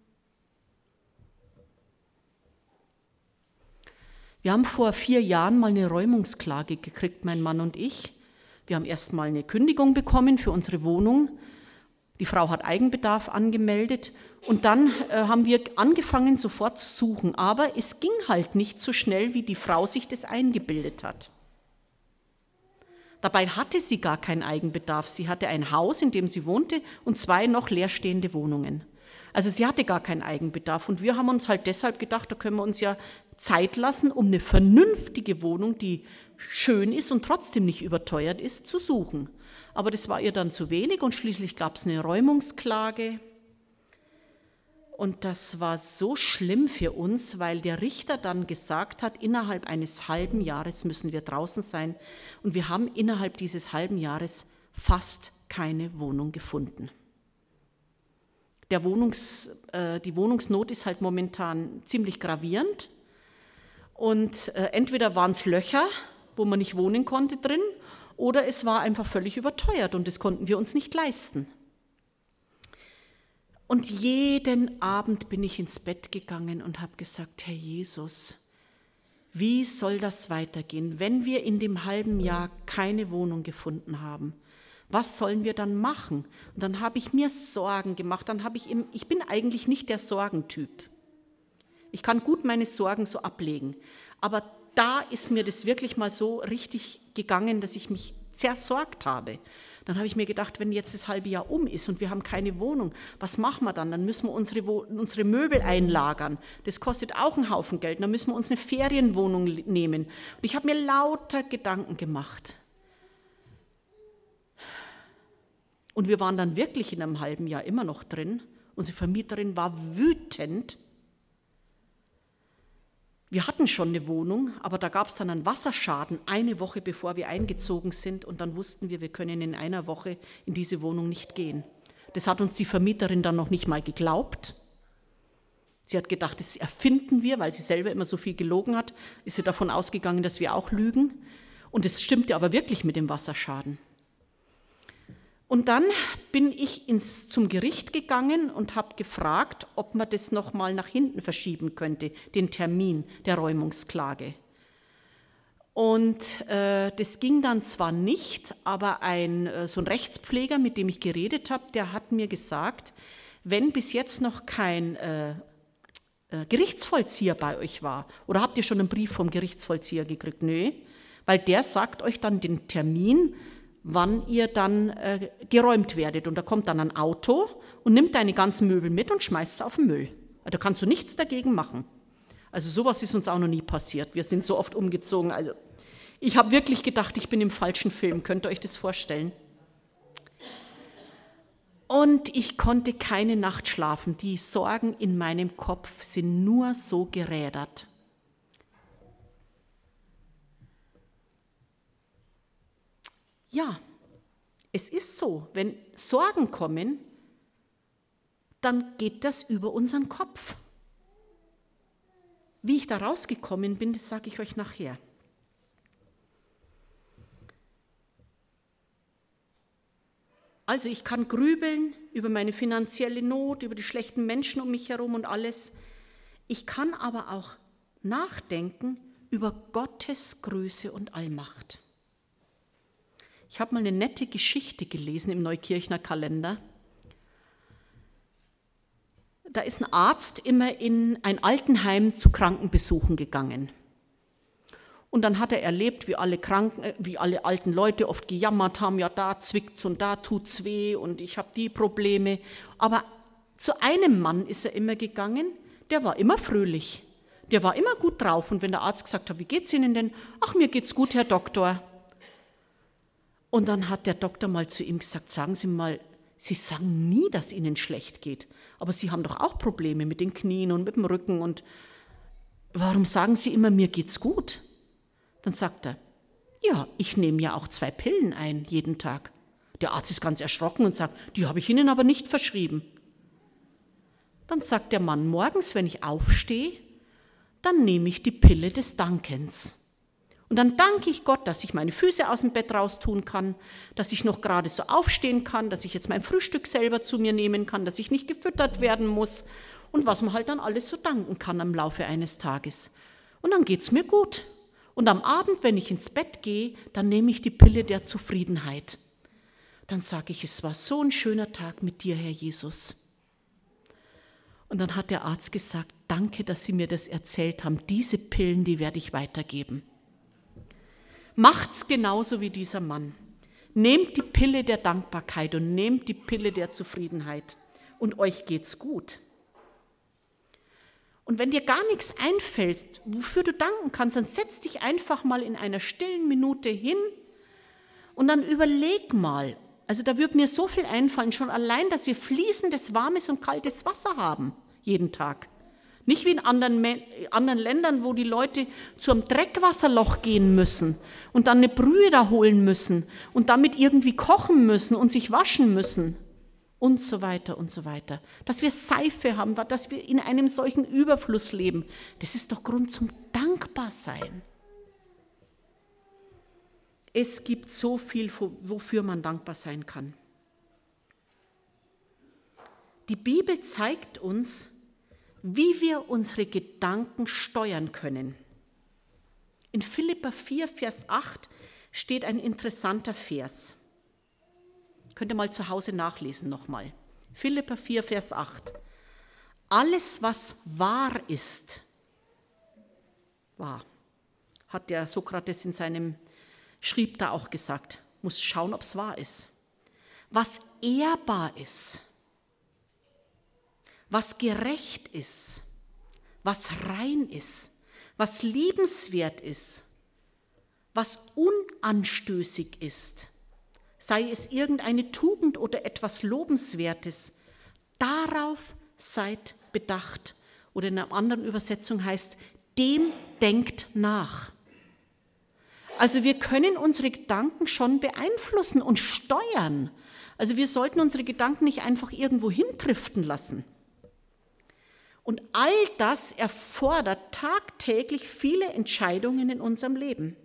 Wir haben vor vier Jahren mal eine Räumungsklage gekriegt, mein Mann und ich. Wir haben erst mal eine Kündigung bekommen für unsere Wohnung. Die Frau hat Eigenbedarf angemeldet und dann äh, haben wir angefangen, sofort zu suchen. Aber es ging halt nicht so schnell, wie die Frau sich das eingebildet hat. Dabei hatte sie gar keinen Eigenbedarf. Sie hatte ein Haus, in dem sie wohnte und zwei noch leerstehende Wohnungen. Also sie hatte gar keinen Eigenbedarf und wir haben uns halt deshalb gedacht, da können wir uns ja Zeit lassen, um eine vernünftige Wohnung, die schön ist und trotzdem nicht überteuert ist, zu suchen. Aber das war ihr dann zu wenig und schließlich gab es eine Räumungsklage. Und das war so schlimm für uns, weil der Richter dann gesagt hat, innerhalb eines halben Jahres müssen wir draußen sein. Und wir haben innerhalb dieses halben Jahres fast keine Wohnung gefunden. Der Wohnungs, äh, die Wohnungsnot ist halt momentan ziemlich gravierend. Und äh, entweder waren es Löcher, wo man nicht wohnen konnte drin, oder es war einfach völlig überteuert und das konnten wir uns nicht leisten. Und jeden Abend bin ich ins Bett gegangen und habe gesagt, Herr Jesus, wie soll das weitergehen, wenn wir in dem halben Jahr keine Wohnung gefunden haben? Was sollen wir dann machen? Und dann habe ich mir Sorgen gemacht. Dann habe ich, im, ich bin eigentlich nicht der Sorgentyp. Ich kann gut meine Sorgen so ablegen. Aber da ist mir das wirklich mal so richtig gegangen, dass ich mich zersorgt habe. Dann habe ich mir gedacht, wenn jetzt das halbe Jahr um ist und wir haben keine Wohnung, was machen wir dann? Dann müssen wir unsere, unsere Möbel einlagern. Das kostet auch einen Haufen Geld. Dann müssen wir uns eine Ferienwohnung nehmen. Und ich habe mir lauter Gedanken gemacht. Und wir waren dann wirklich in einem halben Jahr immer noch drin. Unsere Vermieterin war wütend. Wir hatten schon eine Wohnung, aber da gab es dann einen Wasserschaden eine Woche bevor wir eingezogen sind und dann wussten wir, wir können in einer Woche in diese Wohnung nicht gehen. Das hat uns die Vermieterin dann noch nicht mal geglaubt. Sie hat gedacht, das erfinden wir, weil sie selber immer so viel gelogen hat, ist sie davon ausgegangen, dass wir auch lügen. Und es stimmte aber wirklich mit dem Wasserschaden. Und dann bin ich ins, zum Gericht gegangen und habe gefragt, ob man das nochmal nach hinten verschieben könnte, den Termin der Räumungsklage. Und äh, das ging dann zwar nicht, aber ein, äh, so ein Rechtspfleger, mit dem ich geredet habe, der hat mir gesagt, wenn bis jetzt noch kein äh, äh, Gerichtsvollzieher bei euch war, oder habt ihr schon einen Brief vom Gerichtsvollzieher gekriegt? Nö, weil der sagt euch dann den Termin, wann ihr dann äh, geräumt werdet. Und da kommt dann ein Auto und nimmt deine ganzen Möbel mit und schmeißt es auf den Müll. Da kannst du nichts dagegen machen. Also sowas ist uns auch noch nie passiert. Wir sind so oft umgezogen. Also ich habe wirklich gedacht, ich bin im falschen Film. Könnt ihr euch das vorstellen? Und ich konnte keine Nacht schlafen. Die Sorgen in meinem Kopf sind nur so gerädert. Ja, es ist so, wenn Sorgen kommen, dann geht das über unseren Kopf. Wie ich da rausgekommen bin, das sage ich euch nachher. Also ich kann grübeln über meine finanzielle Not, über die schlechten Menschen um mich herum und alles. Ich kann aber auch nachdenken über Gottes Größe und Allmacht. Ich habe mal eine nette Geschichte gelesen im Neukirchner Kalender. Da ist ein Arzt immer in ein Altenheim zu Krankenbesuchen gegangen. Und dann hat er erlebt, wie alle Kranken, wie alle alten Leute oft gejammert haben, ja, da zwickt's und da tut's weh und ich habe die Probleme. Aber zu einem Mann ist er immer gegangen, der war immer fröhlich, der war immer gut drauf. Und wenn der Arzt gesagt hat, wie geht's Ihnen denn? Ach, mir geht's gut, Herr Doktor. Und dann hat der Doktor mal zu ihm gesagt, sagen Sie mal, Sie sagen nie, dass Ihnen schlecht geht, aber Sie haben doch auch Probleme mit den Knien und mit dem Rücken. Und warum sagen Sie immer, mir geht's gut? Dann sagt er, ja, ich nehme ja auch zwei Pillen ein, jeden Tag. Der Arzt ist ganz erschrocken und sagt, die habe ich Ihnen aber nicht verschrieben. Dann sagt der Mann, morgens, wenn ich aufstehe, dann nehme ich die Pille des Dankens. Und dann danke ich Gott, dass ich meine Füße aus dem Bett raustun kann, dass ich noch gerade so aufstehen kann, dass ich jetzt mein Frühstück selber zu mir nehmen kann, dass ich nicht gefüttert werden muss und was man halt dann alles so danken kann im Laufe eines Tages. Und dann geht's mir gut. Und am Abend, wenn ich ins Bett gehe, dann nehme ich die Pille der Zufriedenheit. Dann sage ich, es war so ein schöner Tag mit dir, Herr Jesus. Und dann hat der Arzt gesagt, danke, dass Sie mir das erzählt haben. Diese Pillen, die werde ich weitergeben. Macht's genauso wie dieser Mann. Nehmt die Pille der Dankbarkeit und nehmt die Pille der Zufriedenheit und euch geht's gut. Und wenn dir gar nichts einfällt, wofür du danken kannst, dann setz dich einfach mal in einer stillen Minute hin und dann überleg mal. Also da würde mir so viel einfallen, schon allein, dass wir fließendes, warmes und kaltes Wasser haben, jeden Tag. Nicht wie in anderen, anderen Ländern, wo die Leute zum Dreckwasserloch gehen müssen und dann eine Brühe da holen müssen und damit irgendwie kochen müssen und sich waschen müssen. Und so weiter und so weiter. Dass wir Seife haben, dass wir in einem solchen Überfluss leben, das ist doch Grund zum Dankbarsein. Es gibt so viel, wofür man dankbar sein kann. Die Bibel zeigt uns, wie wir unsere Gedanken steuern können. In Philipper vier, Vers acht steht ein interessanter Vers. Könnt ihr mal zu Hause nachlesen nochmal. Philipper vier, Vers acht. Alles, was wahr ist, wahr, hat der Sokrates in seinem Schrieb da auch gesagt, muss schauen, ob es wahr ist. Was ehrbar ist, was gerecht ist, was rein ist, was liebenswert ist, was unanstößig ist, sei es irgendeine Tugend oder etwas Lobenswertes, darauf seid bedacht. Oder in einer anderen Übersetzung heißt, dem denkt nach. Also wir können unsere Gedanken schon beeinflussen und steuern. Also wir sollten unsere Gedanken nicht einfach irgendwo hindriften lassen. Und all das erfordert tagtäglich viele Entscheidungen in unserem Leben.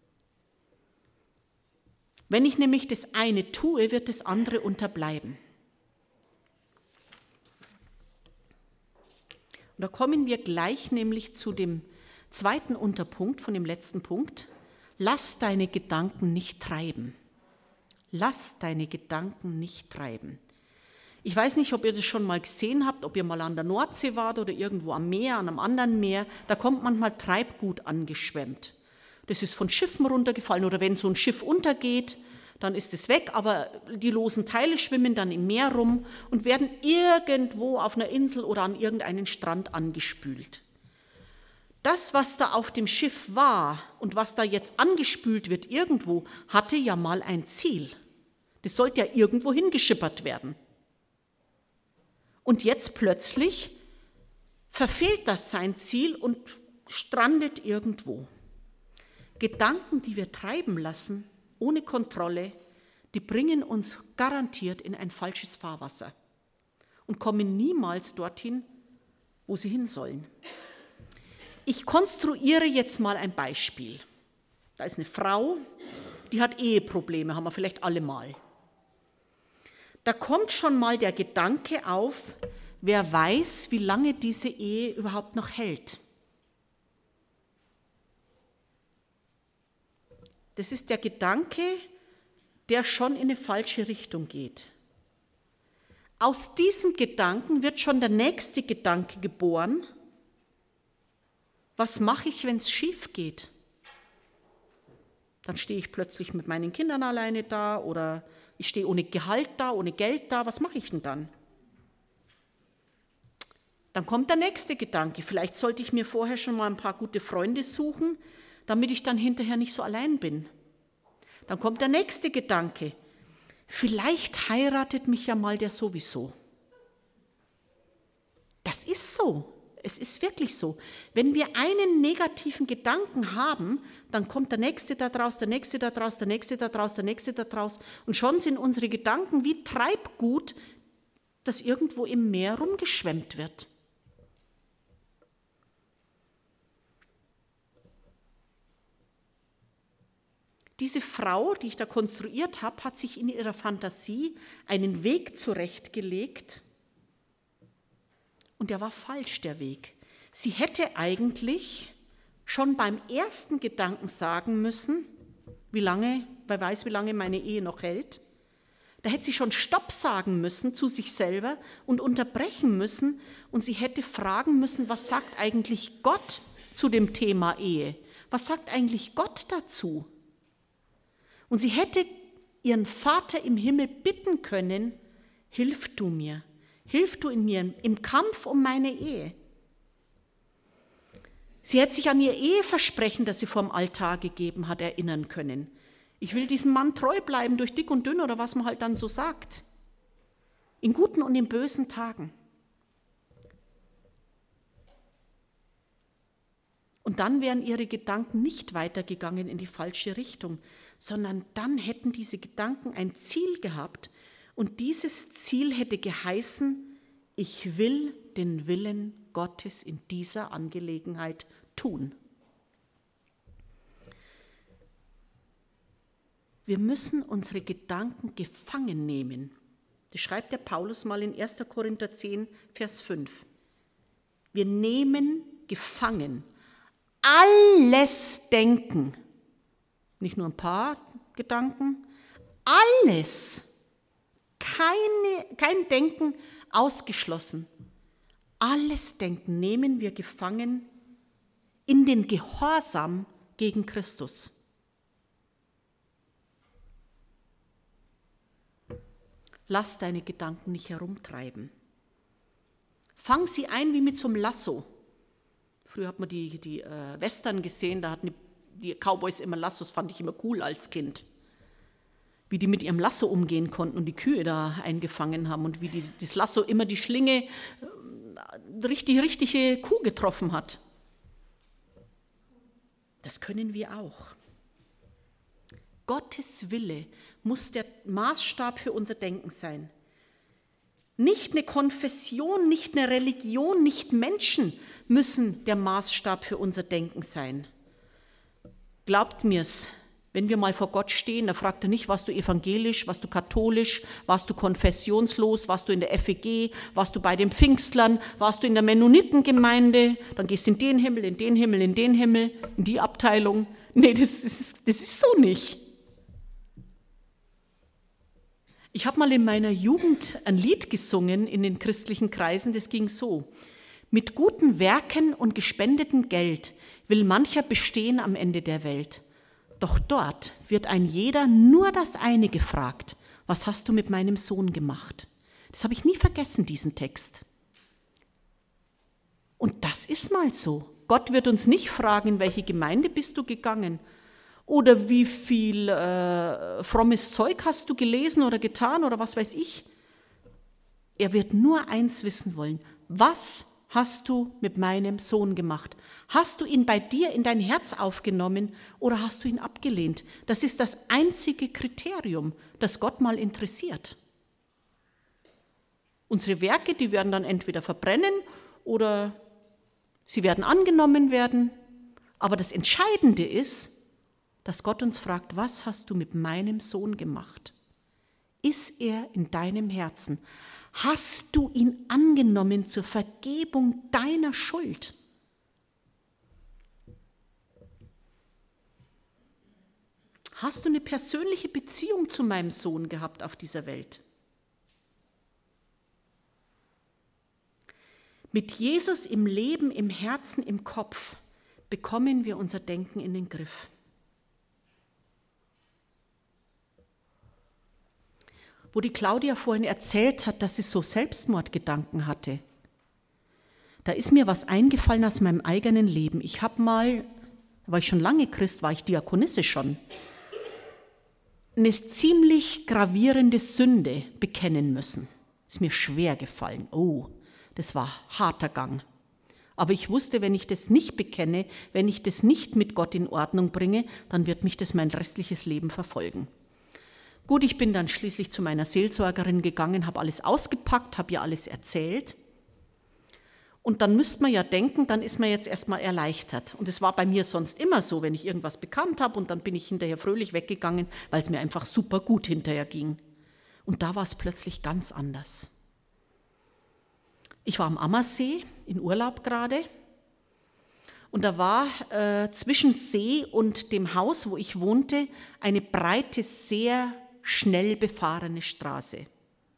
Wenn ich nämlich das eine tue, wird das andere unterbleiben. Und da kommen wir gleich nämlich zu dem zweiten Unterpunkt von dem letzten Punkt. Lass deine Gedanken nicht treiben. Lass deine Gedanken nicht treiben. Ich weiß nicht, ob ihr das schon mal gesehen habt, ob ihr mal an der Nordsee wart oder irgendwo am Meer, an einem anderen Meer. Da kommt manchmal Treibgut angeschwemmt. Das ist von Schiffen runtergefallen oder wenn so ein Schiff untergeht, dann ist es weg, aber die losen Teile schwimmen dann im Meer rum und werden irgendwo auf einer Insel oder an irgendeinen Strand angespült. Das, was da auf dem Schiff war und was da jetzt angespült wird irgendwo, hatte ja mal ein Ziel. Das sollte ja irgendwo hingeschippert werden. Und jetzt plötzlich verfehlt das sein Ziel und strandet irgendwo. Gedanken, die wir treiben lassen, ohne Kontrolle, die bringen uns garantiert in ein falsches Fahrwasser und kommen niemals dorthin, wo sie hin sollen. Ich konstruiere jetzt mal ein Beispiel. Da ist eine Frau, die hat Eheprobleme, haben wir vielleicht alle mal. Da kommt schon mal der Gedanke auf, wer weiß, wie lange diese Ehe überhaupt noch hält. Das ist der Gedanke, der schon in eine falsche Richtung geht. Aus diesem Gedanken wird schon der nächste Gedanke geboren. Was mache ich, wenn es schief geht? Dann stehe ich plötzlich mit meinen Kindern alleine da oder ich stehe ohne Gehalt da, ohne Geld da. Was mache ich denn dann? Dann kommt der nächste Gedanke. Vielleicht sollte ich mir vorher schon mal ein paar gute Freunde suchen, damit ich dann hinterher nicht so allein bin. Dann kommt der nächste Gedanke. Vielleicht heiratet mich ja mal der sowieso. Das ist so. Es ist wirklich so. Wenn wir einen negativen Gedanken haben, dann kommt der nächste da draus, der nächste da draus, der nächste da draus, der nächste da draus. Und schon sind unsere Gedanken wie Treibgut, das irgendwo im Meer rumgeschwemmt wird. Diese Frau, die ich da konstruiert habe, hat sich in ihrer Fantasie einen Weg zurechtgelegt und der war falsch, der Weg. Sie hätte eigentlich schon beim ersten Gedanken sagen müssen, wie lange, wer weiß, wie lange meine Ehe noch hält. Da hätte sie schon Stopp sagen müssen zu sich selber und unterbrechen müssen und sie hätte fragen müssen, was sagt eigentlich Gott zu dem Thema Ehe? Was sagt eigentlich Gott dazu? Und sie hätte ihren Vater im Himmel bitten können, hilf du mir, hilf du in mir im Kampf um meine Ehe. Sie hätte sich an ihr Eheversprechen, das sie vor dem Altar gegeben hat, erinnern können. Ich will diesem Mann treu bleiben durch dick und dünn oder was man halt dann so sagt. In guten und in bösen Tagen. Und dann wären ihre Gedanken nicht weitergegangen in die falsche Richtung, sondern dann hätten diese Gedanken ein Ziel gehabt und dieses Ziel hätte geheißen, ich will den Willen Gottes in dieser Angelegenheit tun. Wir müssen unsere Gedanken gefangen nehmen. Das schreibt der Paulus mal in erster Korinther zehn, Vers fünf. Wir nehmen gefangen alles Denken, nicht nur ein paar Gedanken, alles, keine, kein Denken ausgeschlossen. Alles Denken nehmen wir gefangen in den Gehorsam gegen Christus. Lass deine Gedanken nicht herumtreiben. Fang sie ein wie mit so einem Lasso. Früher hat man die, die äh, Western gesehen, da hatten die, die Cowboys immer Lassos, fand ich immer cool als Kind. Wie die mit ihrem Lasso umgehen konnten und die Kühe da eingefangen haben und wie die, das Lasso immer die Schlinge, äh, richtig, richtige Kuh getroffen hat. Das können wir auch. Gottes Wille muss der Maßstab für unser Denken sein. Nicht eine Konfession, nicht eine Religion, nicht Menschen müssen der Maßstab für unser Denken sein. Glaubt mir's, wenn wir mal vor Gott stehen, da fragt er nicht, warst du evangelisch, warst du katholisch, warst du konfessionslos, warst du in der F E G, warst du bei den Pfingstlern, warst du in der Mennonitengemeinde, dann gehst du in den Himmel, in den Himmel, in den Himmel, in die Abteilung. Nee, das ist, das ist so nicht. Ich habe mal in meiner Jugend ein Lied gesungen in den christlichen Kreisen, das ging so. Mit guten Werken und gespendetem Geld will mancher bestehen am Ende der Welt. Doch dort wird ein jeder nur das eine gefragt. Was hast du mit meinem Sohn gemacht? Das habe ich nie vergessen, diesen Text. Und das ist mal so. Gott wird uns nicht fragen, in welche Gemeinde bist du gegangen? Oder wie viel äh, frommes Zeug hast du gelesen oder getan oder was weiß ich. Er wird nur eins wissen wollen. Was hast du mit meinem Sohn gemacht? Hast du ihn bei dir in dein Herz aufgenommen oder hast du ihn abgelehnt? Das ist das einzige Kriterium, das Gott mal interessiert. Unsere Werke, die werden dann entweder verbrennen oder sie werden angenommen werden. Aber das Entscheidende ist, dass Gott uns fragt, was hast du mit meinem Sohn gemacht? Ist er in deinem Herzen? Hast du ihn angenommen zur Vergebung deiner Schuld? Hast du eine persönliche Beziehung zu meinem Sohn gehabt auf dieser Welt? Mit Jesus im Leben, im Herzen, im Kopf bekommen wir unser Denken in den Griff. Wo die Claudia vorhin erzählt hat, dass sie so Selbstmordgedanken hatte, da ist mir was eingefallen aus meinem eigenen Leben. Ich habe mal, da war ich schon lange Christ, war ich Diakonisse schon, eine ziemlich gravierende Sünde bekennen müssen. Ist mir schwer gefallen. Oh, das war harter Gang. Aber ich wusste, wenn ich das nicht bekenne, wenn ich das nicht mit Gott in Ordnung bringe, dann wird mich das mein restliches Leben verfolgen. Gut, ich bin dann schließlich zu meiner Seelsorgerin gegangen, habe alles ausgepackt, habe ihr alles erzählt. Und dann müsste man ja denken, dann ist man jetzt erstmal erleichtert. Und es war bei mir sonst immer so, wenn ich irgendwas bekannt habe und dann bin ich hinterher fröhlich weggegangen, weil es mir einfach super gut hinterher ging. Und da war es plötzlich ganz anders. Ich war am Ammersee, in Urlaub gerade. Und da war äh, zwischen See und dem Haus, wo ich wohnte, eine breite, sehr schnell befahrene Straße.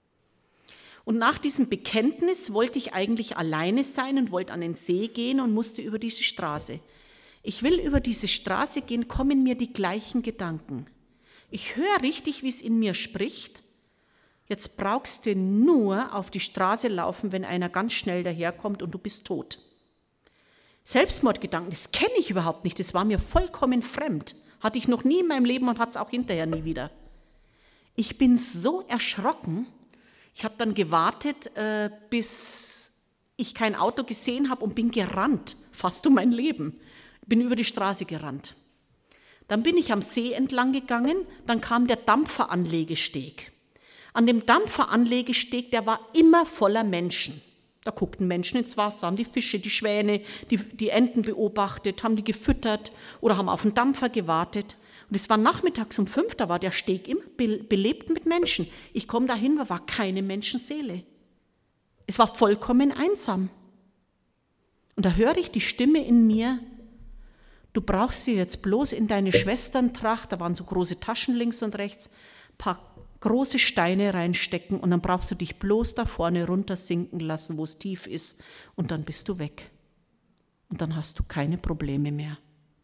Und nach diesem Bekenntnis wollte ich eigentlich alleine sein und wollte an den See gehen und musste über diese Straße. Ich will über diese Straße gehen, kommen mir die gleichen Gedanken. Ich höre richtig, wie es in mir spricht. Jetzt brauchst du nur auf die Straße laufen, wenn einer ganz schnell daherkommt und du bist tot. Selbstmordgedanken, das kenne ich überhaupt nicht, das war mir vollkommen fremd. Hatte ich noch nie in meinem Leben und hatte es auch hinterher nie wieder. Ich bin so erschrocken. Ich habe dann gewartet, äh, bis ich kein Auto gesehen habe und bin gerannt, fast um mein Leben. Bin über die Straße gerannt. Dann bin ich am See entlang gegangen, dann kam der Dampferanlegesteg. An dem Dampferanlegesteg, der war immer voller Menschen. Da guckten Menschen ins Wasser, haben die Fische, die Schwäne, die, die Enten beobachtet, haben die gefüttert oder haben auf den Dampfer gewartet. Und es war nachmittags um fünf, da war der Steg immer belebt mit Menschen. Ich komme dahin, da war keine Menschenseele. Es war vollkommen einsam. Und da höre ich die Stimme in mir, du brauchst dir jetzt bloß in deine Schwesterntracht, da waren so große Taschen links und rechts, ein paar große Steine reinstecken und dann brauchst du dich bloß da vorne runtersinken lassen, wo es tief ist und dann bist du weg. Und dann hast du keine Probleme mehr.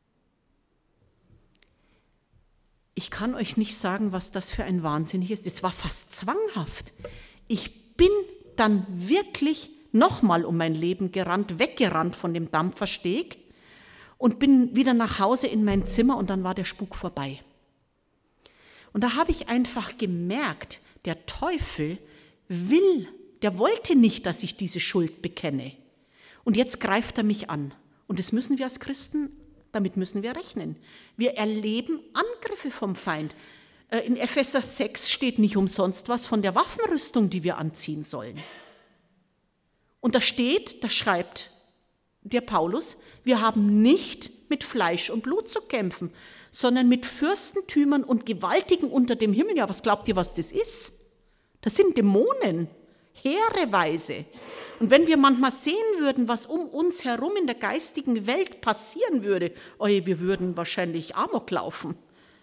Ich kann euch nicht sagen, was das für ein Wahnsinn ist. Es war fast zwanghaft. Ich bin dann wirklich nochmal um mein Leben gerannt, weggerannt von dem Dampfersteg und bin wieder nach Hause in mein Zimmer und dann war der Spuk vorbei. Und da habe ich einfach gemerkt, der Teufel will, der wollte nicht, dass ich diese Schuld bekenne. Und jetzt greift er mich an. Und das müssen wir als Christen, damit müssen wir rechnen. Wir erleben Angriffe vom Feind. In Epheser sechs steht nicht umsonst was von der Waffenrüstung, die wir anziehen sollen. Und da steht, da schreibt der Paulus, wir haben nicht mit Fleisch und Blut zu kämpfen, sondern mit Fürstentümern und Gewaltigen unter dem Himmel. Ja, was glaubt ihr, was das ist? Das sind Dämonen, heereweise. Und wenn wir manchmal sehen würden, was um uns herum in der geistigen Welt passieren würde, oh, wir würden wahrscheinlich Amok laufen.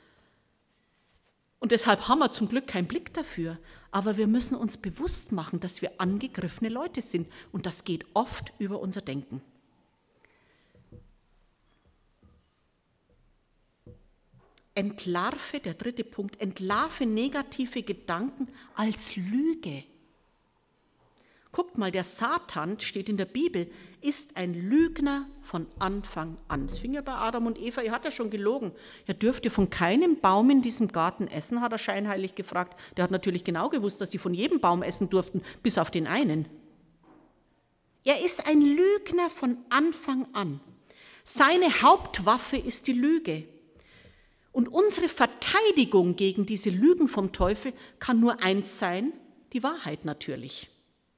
Und deshalb haben wir zum Glück keinen Blick dafür. Aber wir müssen uns bewusst machen, dass wir angegriffene Leute sind. Und das geht oft über unser Denken. Entlarve, der dritte Punkt, entlarve negative Gedanken als Lüge. Guckt mal, der Satan, steht in der Bibel, ist ein Lügner von Anfang an. Das fing ja bei Adam und Eva, er hat ja schon gelogen. Er dürfte von keinem Baum in diesem Garten essen, hat er scheinheilig gefragt. Der hat natürlich genau gewusst, dass sie von jedem Baum essen durften, bis auf den einen. Er ist ein Lügner von Anfang an. Seine Hauptwaffe ist die Lüge. Und unsere Verteidigung gegen diese Lügen vom Teufel kann nur eins sein, die Wahrheit natürlich.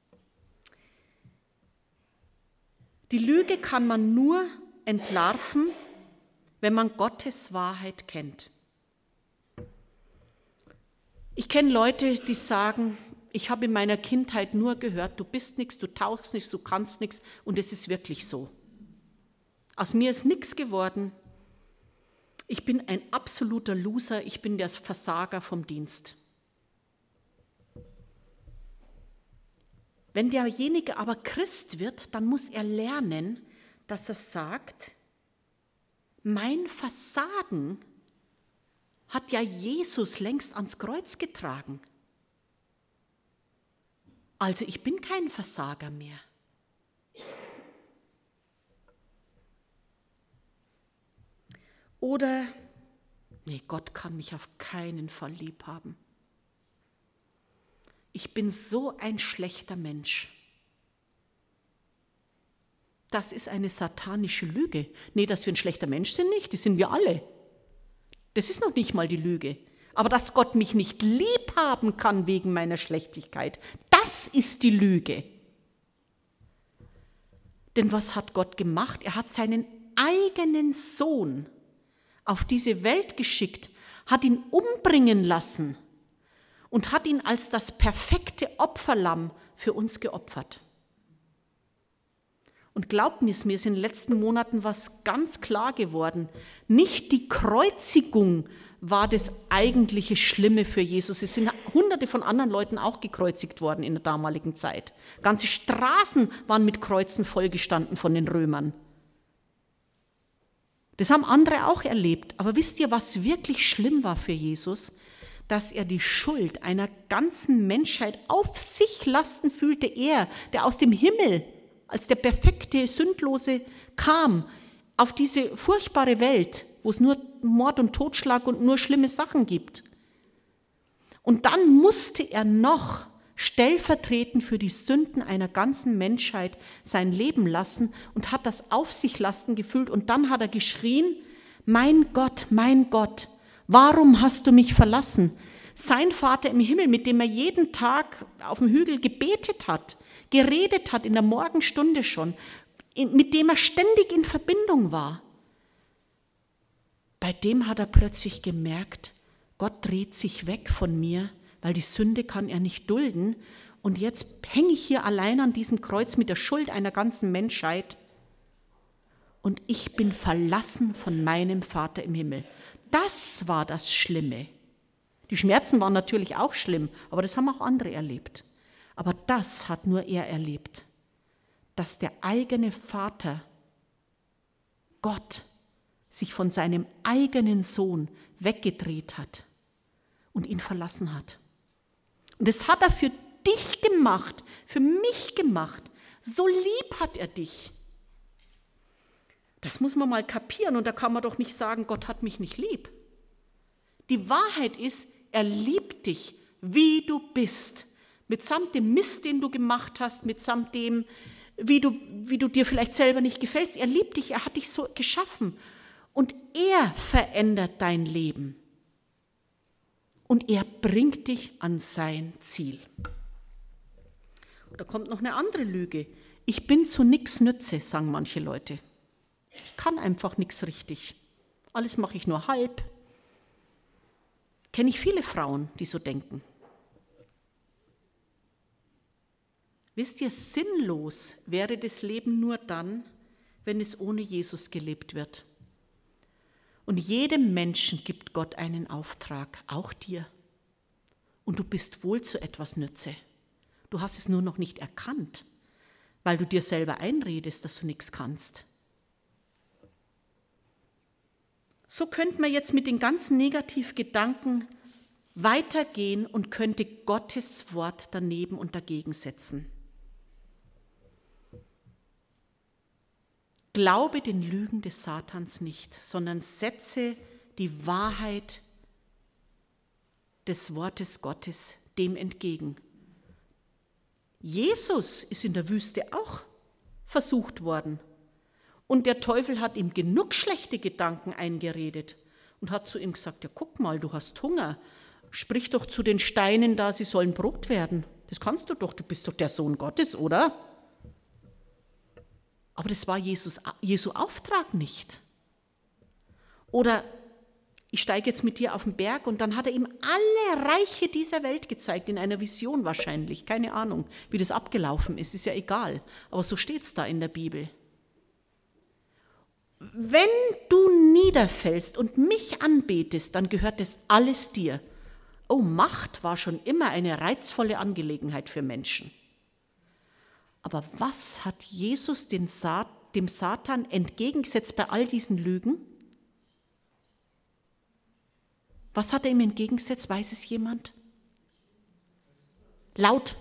Die Lüge kann man nur entlarven, wenn man Gottes Wahrheit kennt. Ich kenne Leute, die sagen, ich habe in meiner Kindheit nur gehört, du bist nichts, du tauchst nichts, du kannst nichts und es ist wirklich so. Aus mir ist nichts geworden. ich bin ein absoluter Loser, ich bin der Versager vom Dienst. Wenn derjenige aber Christ wird, dann muss er lernen, dass er sagt, mein Versagen hat ja Jesus längst ans Kreuz getragen. Also ich bin kein Versager mehr. Oder, nee, Gott kann mich auf keinen Fall lieb haben. Ich bin so ein schlechter Mensch. Das ist eine satanische Lüge. Nee, dass wir ein schlechter Mensch sind, nicht, das sind wir alle. Das ist noch nicht mal die Lüge. Aber dass Gott mich nicht lieb haben kann wegen meiner Schlechtigkeit, das ist die Lüge. Denn was hat Gott gemacht? Er hat seinen eigenen Sohn auf diese Welt geschickt, hat ihn umbringen lassen und hat ihn als das perfekte Opferlamm für uns geopfert. Und glaubt mir, mir ist in den letzten Monaten was ganz klar geworden. Nicht die Kreuzigung war das eigentliche Schlimme für Jesus. Es sind hunderte von anderen Leuten auch gekreuzigt worden in der damaligen Zeit. Ganze Straßen waren mit Kreuzen vollgestanden von den Römern. Das haben andere auch erlebt. Aber wisst ihr, was wirklich schlimm war für Jesus? Dass er die Schuld einer ganzen Menschheit auf sich lasten fühlte. Er, der aus dem Himmel, als der perfekte, sündlose kam, auf diese furchtbare Welt, wo es nur Mord und Totschlag und nur schlimme Sachen gibt. Und dann musste er noch stellvertretend für die Sünden einer ganzen Menschheit sein Leben lassen und hat das auf sich lasten gefühlt. Und dann hat er geschrien, mein Gott, mein Gott, warum hast du mich verlassen? Sein Vater im Himmel, mit dem er jeden Tag auf dem Hügel gebetet hat, geredet hat in der Morgenstunde schon, mit dem er ständig in Verbindung war. Bei dem hat er plötzlich gemerkt, Gott dreht sich weg von mir, weil die Sünde kann er nicht dulden. Und jetzt hänge ich hier allein an diesem Kreuz mit der Schuld einer ganzen Menschheit und ich bin verlassen von meinem Vater im Himmel. Das war das Schlimme. Die Schmerzen waren natürlich auch schlimm, aber das haben auch andere erlebt. Aber das hat nur er erlebt, dass der eigene Vater, Gott, sich von seinem eigenen Sohn weggedreht hat und ihn verlassen hat. Und das hat er für dich gemacht, für mich gemacht. So lieb hat er dich. Das muss man mal kapieren und da kann man doch nicht sagen, Gott hat mich nicht lieb. Die Wahrheit ist, er liebt dich, wie du bist. Mitsamt dem Mist, den du gemacht hast, mitsamt dem, wie du, wie du dir vielleicht selber nicht gefällst. Er liebt dich, er hat dich so geschaffen. Und er verändert dein Leben. Und er bringt dich an sein Ziel. Und da kommt noch eine andere Lüge. Ich bin zu nichts nütze, sagen manche Leute. Ich kann einfach nichts richtig. Alles mache ich nur halb. Kenne ich viele Frauen, die so denken. Wisst ihr, sinnlos wäre das Leben nur dann, wenn es ohne Jesus gelebt wird. Und jedem Menschen gibt Gott einen Auftrag, auch dir. Und du bist wohl zu etwas nütze. Du hast es nur noch nicht erkannt, weil du dir selber einredest, dass du nichts kannst. So könnte man jetzt mit den ganzen Negativgedanken weitergehen und könnte Gottes Wort daneben und dagegen setzen. Glaube den Lügen des Satans nicht, sondern setze die Wahrheit des Wortes Gottes dem entgegen. Jesus ist in der Wüste auch versucht worden und der Teufel hat ihm genug schlechte Gedanken eingeredet und hat zu ihm gesagt, ja guck mal, du hast Hunger, sprich doch zu den Steinen da, sie sollen Brot werden. Das kannst du doch, du bist doch der Sohn Gottes, oder? Aber das war Jesus, Jesu Auftrag nicht. Oder ich steige jetzt mit dir auf den Berg und dann hat er ihm alle Reiche dieser Welt gezeigt, in einer Vision wahrscheinlich. Keine Ahnung, wie das abgelaufen ist, ist ja egal. Aber so steht es da in der Bibel. wenn du niederfällst und mich anbetest, dann gehört das alles dir. Oh, Macht war schon immer eine reizvolle Angelegenheit für Menschen. Aber was hat Jesus dem Satan entgegengesetzt bei all diesen Lügen? Was hat er ihm entgegengesetzt? Weiß es jemand? Laut.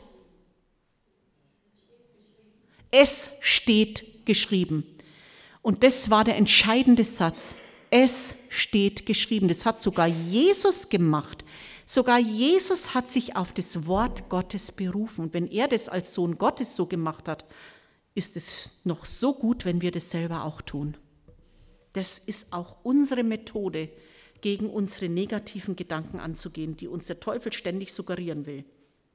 Es steht geschrieben. Und das war der entscheidende Satz. Es steht geschrieben. Das hat sogar Jesus gemacht. Sogar Jesus hat sich auf das Wort Gottes berufen. Und wenn er das als Sohn Gottes so gemacht hat, ist es noch so gut, wenn wir das selber auch tun. Das ist auch unsere Methode, gegen unsere negativen Gedanken anzugehen, die uns der Teufel ständig suggerieren will.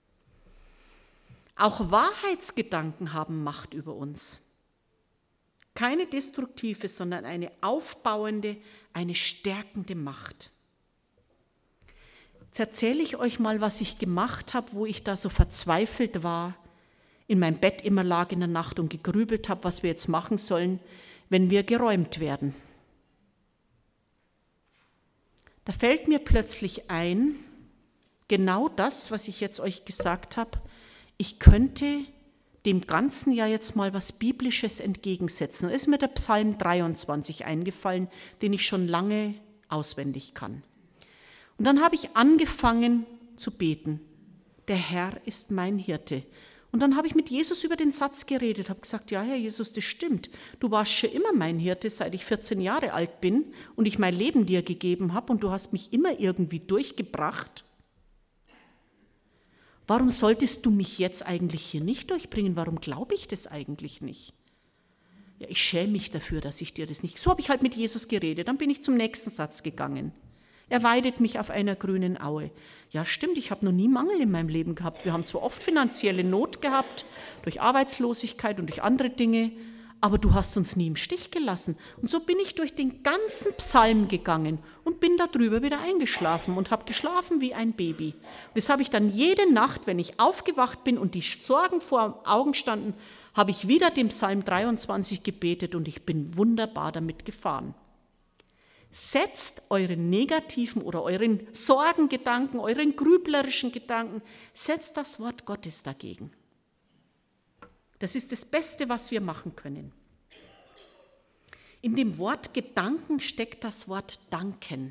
Auch Wahrheitsgedanken haben Macht über uns. Keine destruktive, sondern eine aufbauende, eine stärkende Macht. Jetzt erzähle ich euch mal, was ich gemacht habe, wo ich da so verzweifelt war, in meinem Bett immer lag in der Nacht und gegrübelt habe, was wir jetzt machen sollen, wenn wir geräumt werden. Da fällt mir plötzlich ein, genau das, was ich jetzt euch gesagt habe, ich könnte dem Ganzen ja jetzt mal was Biblisches entgegensetzen. Da ist mir der Psalm dreiundzwanzig eingefallen, den ich schon lange auswendig kann. Und dann habe ich angefangen zu beten. Der Herr ist mein Hirte. Und dann habe ich mit Jesus über den Satz geredet, habe gesagt, ja, Herr Jesus, das stimmt. Du warst schon immer mein Hirte, seit ich vierzehn Jahre alt bin und ich mein Leben dir gegeben habe und du hast mich immer irgendwie durchgebracht. Warum solltest du mich jetzt eigentlich hier nicht durchbringen? Warum glaube ich das eigentlich nicht? Ja, ich schäme mich dafür, dass ich dir das nicht... So habe ich halt mit Jesus geredet. Dann bin ich zum nächsten Satz gegangen. Er weidet mich auf einer grünen Aue. Ja, stimmt, ich habe noch nie Mangel in meinem Leben gehabt. Wir haben zwar oft finanzielle Not gehabt, durch Arbeitslosigkeit und durch andere Dinge, aber du hast uns nie im Stich gelassen. Und so bin ich durch den ganzen Psalm gegangen und bin darüber wieder eingeschlafen und habe geschlafen wie ein Baby. Und das habe ich dann jede Nacht, wenn ich aufgewacht bin und die Sorgen vor Augen standen, habe ich wieder den Psalm dreiundzwanzig gebetet und ich bin wunderbar damit gefahren. Setzt euren negativen oder euren Sorgengedanken, euren grüblerischen Gedanken, setzt das Wort Gottes dagegen. Das ist das Beste, was wir machen können. In dem Wort Gedanken steckt das Wort danken.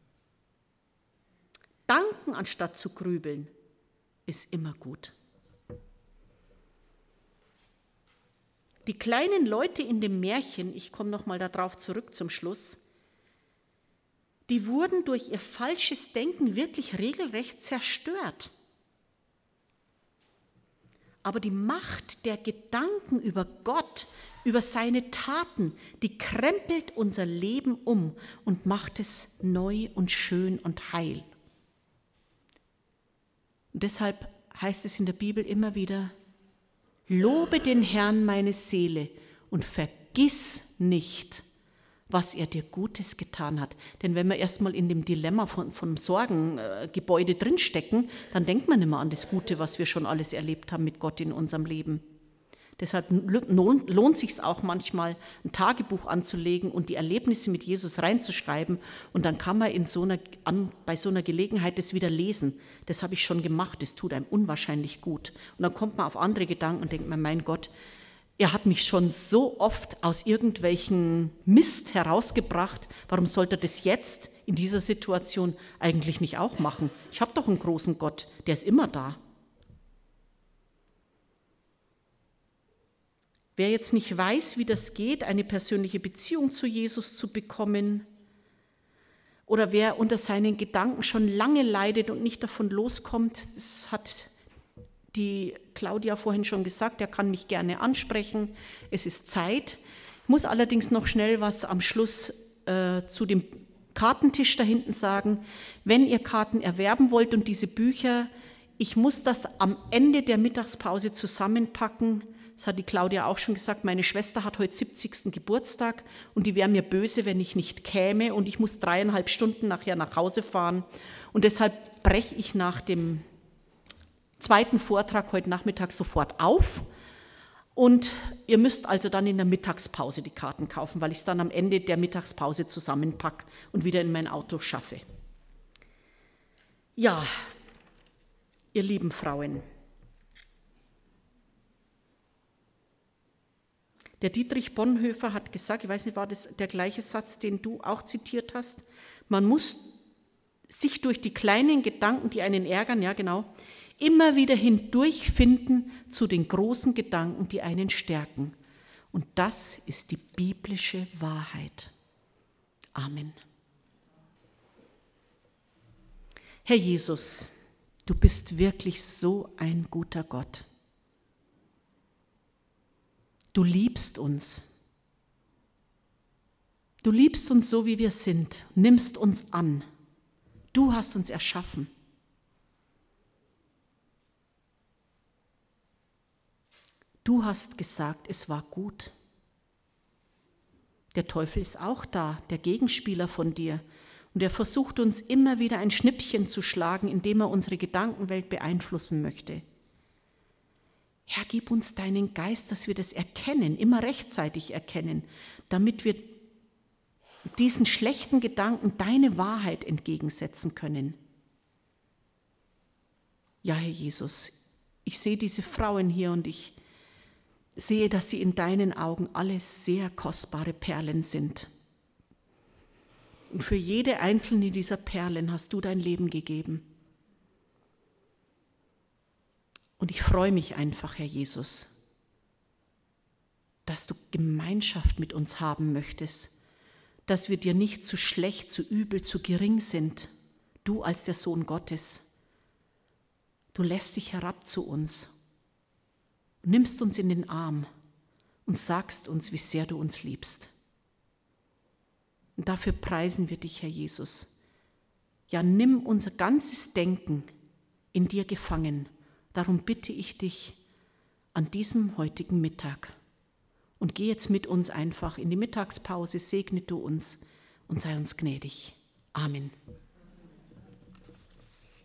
Danken anstatt zu grübeln ist immer gut. Die kleinen Leute in dem Märchen, ich komme noch mal darauf zurück zum Schluss, die wurden durch ihr falsches Denken wirklich regelrecht zerstört. Aber die Macht der Gedanken über Gott, über seine Taten, die krempelt unser Leben um und macht es neu und schön und heil. Und deshalb heißt es in der Bibel immer wieder, lobe den Herrn meine Seele und vergiss nicht, was er dir Gutes getan hat. Denn wenn wir erstmal in dem Dilemma von, von Sorgengebäude äh, drinstecken, dann denkt man immer an das Gute, was wir schon alles erlebt haben mit Gott in unserem Leben. Deshalb lohnt, lohnt sich auch manchmal, ein Tagebuch anzulegen und die Erlebnisse mit Jesus reinzuschreiben. Und dann kann man in so einer, an, bei so einer Gelegenheit das wieder lesen. Das habe ich schon gemacht, das tut einem unwahrscheinlich gut. Und dann kommt man auf andere Gedanken und denkt man, mein Gott, er hat mich schon so oft aus irgendwelchen Mist herausgebracht. Warum sollte er das jetzt in dieser Situation eigentlich nicht auch machen? Ich habe doch einen großen Gott, der ist immer da. Wer jetzt nicht weiß, wie das geht, eine persönliche Beziehung zu Jesus zu bekommen, oder wer unter seinen Gedanken schon lange leidet und nicht davon loskommt, das hat die Claudia vorhin schon gesagt, er kann mich gerne ansprechen. Es ist Zeit. Ich muss allerdings noch schnell was am Schluss äh, zu dem Kartentisch da hinten sagen. Wenn ihr Karten erwerben wollt und diese Bücher, ich muss das am Ende der Mittagspause zusammenpacken. Das hat die Claudia auch schon gesagt. Meine Schwester hat heute siebzigsten Geburtstag und die wäre mir böse, wenn ich nicht käme und ich muss dreieinhalb Stunden nachher nach Hause fahren. Und deshalb breche ich nach dem zweiten Vortrag heute Nachmittag sofort auf. Und ihr müsst also dann in der Mittagspause die Karten kaufen, weil ich es dann am Ende der Mittagspause zusammenpacke und wieder in mein Auto schaffe. Ja, ihr lieben Frauen, der Dietrich Bonhoeffer hat gesagt, ich weiß nicht, war das der gleiche Satz, den du auch zitiert hast, man muss sich durch die kleinen Gedanken, die einen ärgern, ja genau, immer wieder hindurchfinden zu den großen Gedanken, die einen stärken. Und das ist die biblische Wahrheit. Amen. Herr Jesus, du bist wirklich so ein guter Gott. Du liebst uns. Du liebst uns so, wie wir sind, nimmst uns an. Du hast uns erschaffen. Du hast gesagt, es war gut. Der Teufel ist auch da, der Gegenspieler von dir. Und er versucht uns immer wieder ein Schnippchen zu schlagen, indem er unsere Gedankenwelt beeinflussen möchte. Herr, gib uns deinen Geist, dass wir das erkennen, immer rechtzeitig erkennen, damit wir diesen schlechten Gedanken deine Wahrheit entgegensetzen können. Ja, Herr Jesus, ich sehe diese Frauen hier und ich sehe, dass sie in deinen Augen alle sehr kostbare Perlen sind. Und für jede einzelne dieser Perlen hast du dein Leben gegeben. Und ich freue mich einfach, Herr Jesus, dass du Gemeinschaft mit uns haben möchtest, dass wir dir nicht zu schlecht, zu übel, zu gering sind, du als der Sohn Gottes. Du lässt dich herab zu uns, nimmst uns in den Arm und sagst uns, wie sehr du uns liebst. Und dafür preisen wir dich, Herr Jesus. Ja, nimm unser ganzes Denken in dir gefangen. Darum bitte ich dich an diesem heutigen Mittag. Und geh jetzt mit uns einfach in die Mittagspause, segne du uns und sei uns gnädig. Amen.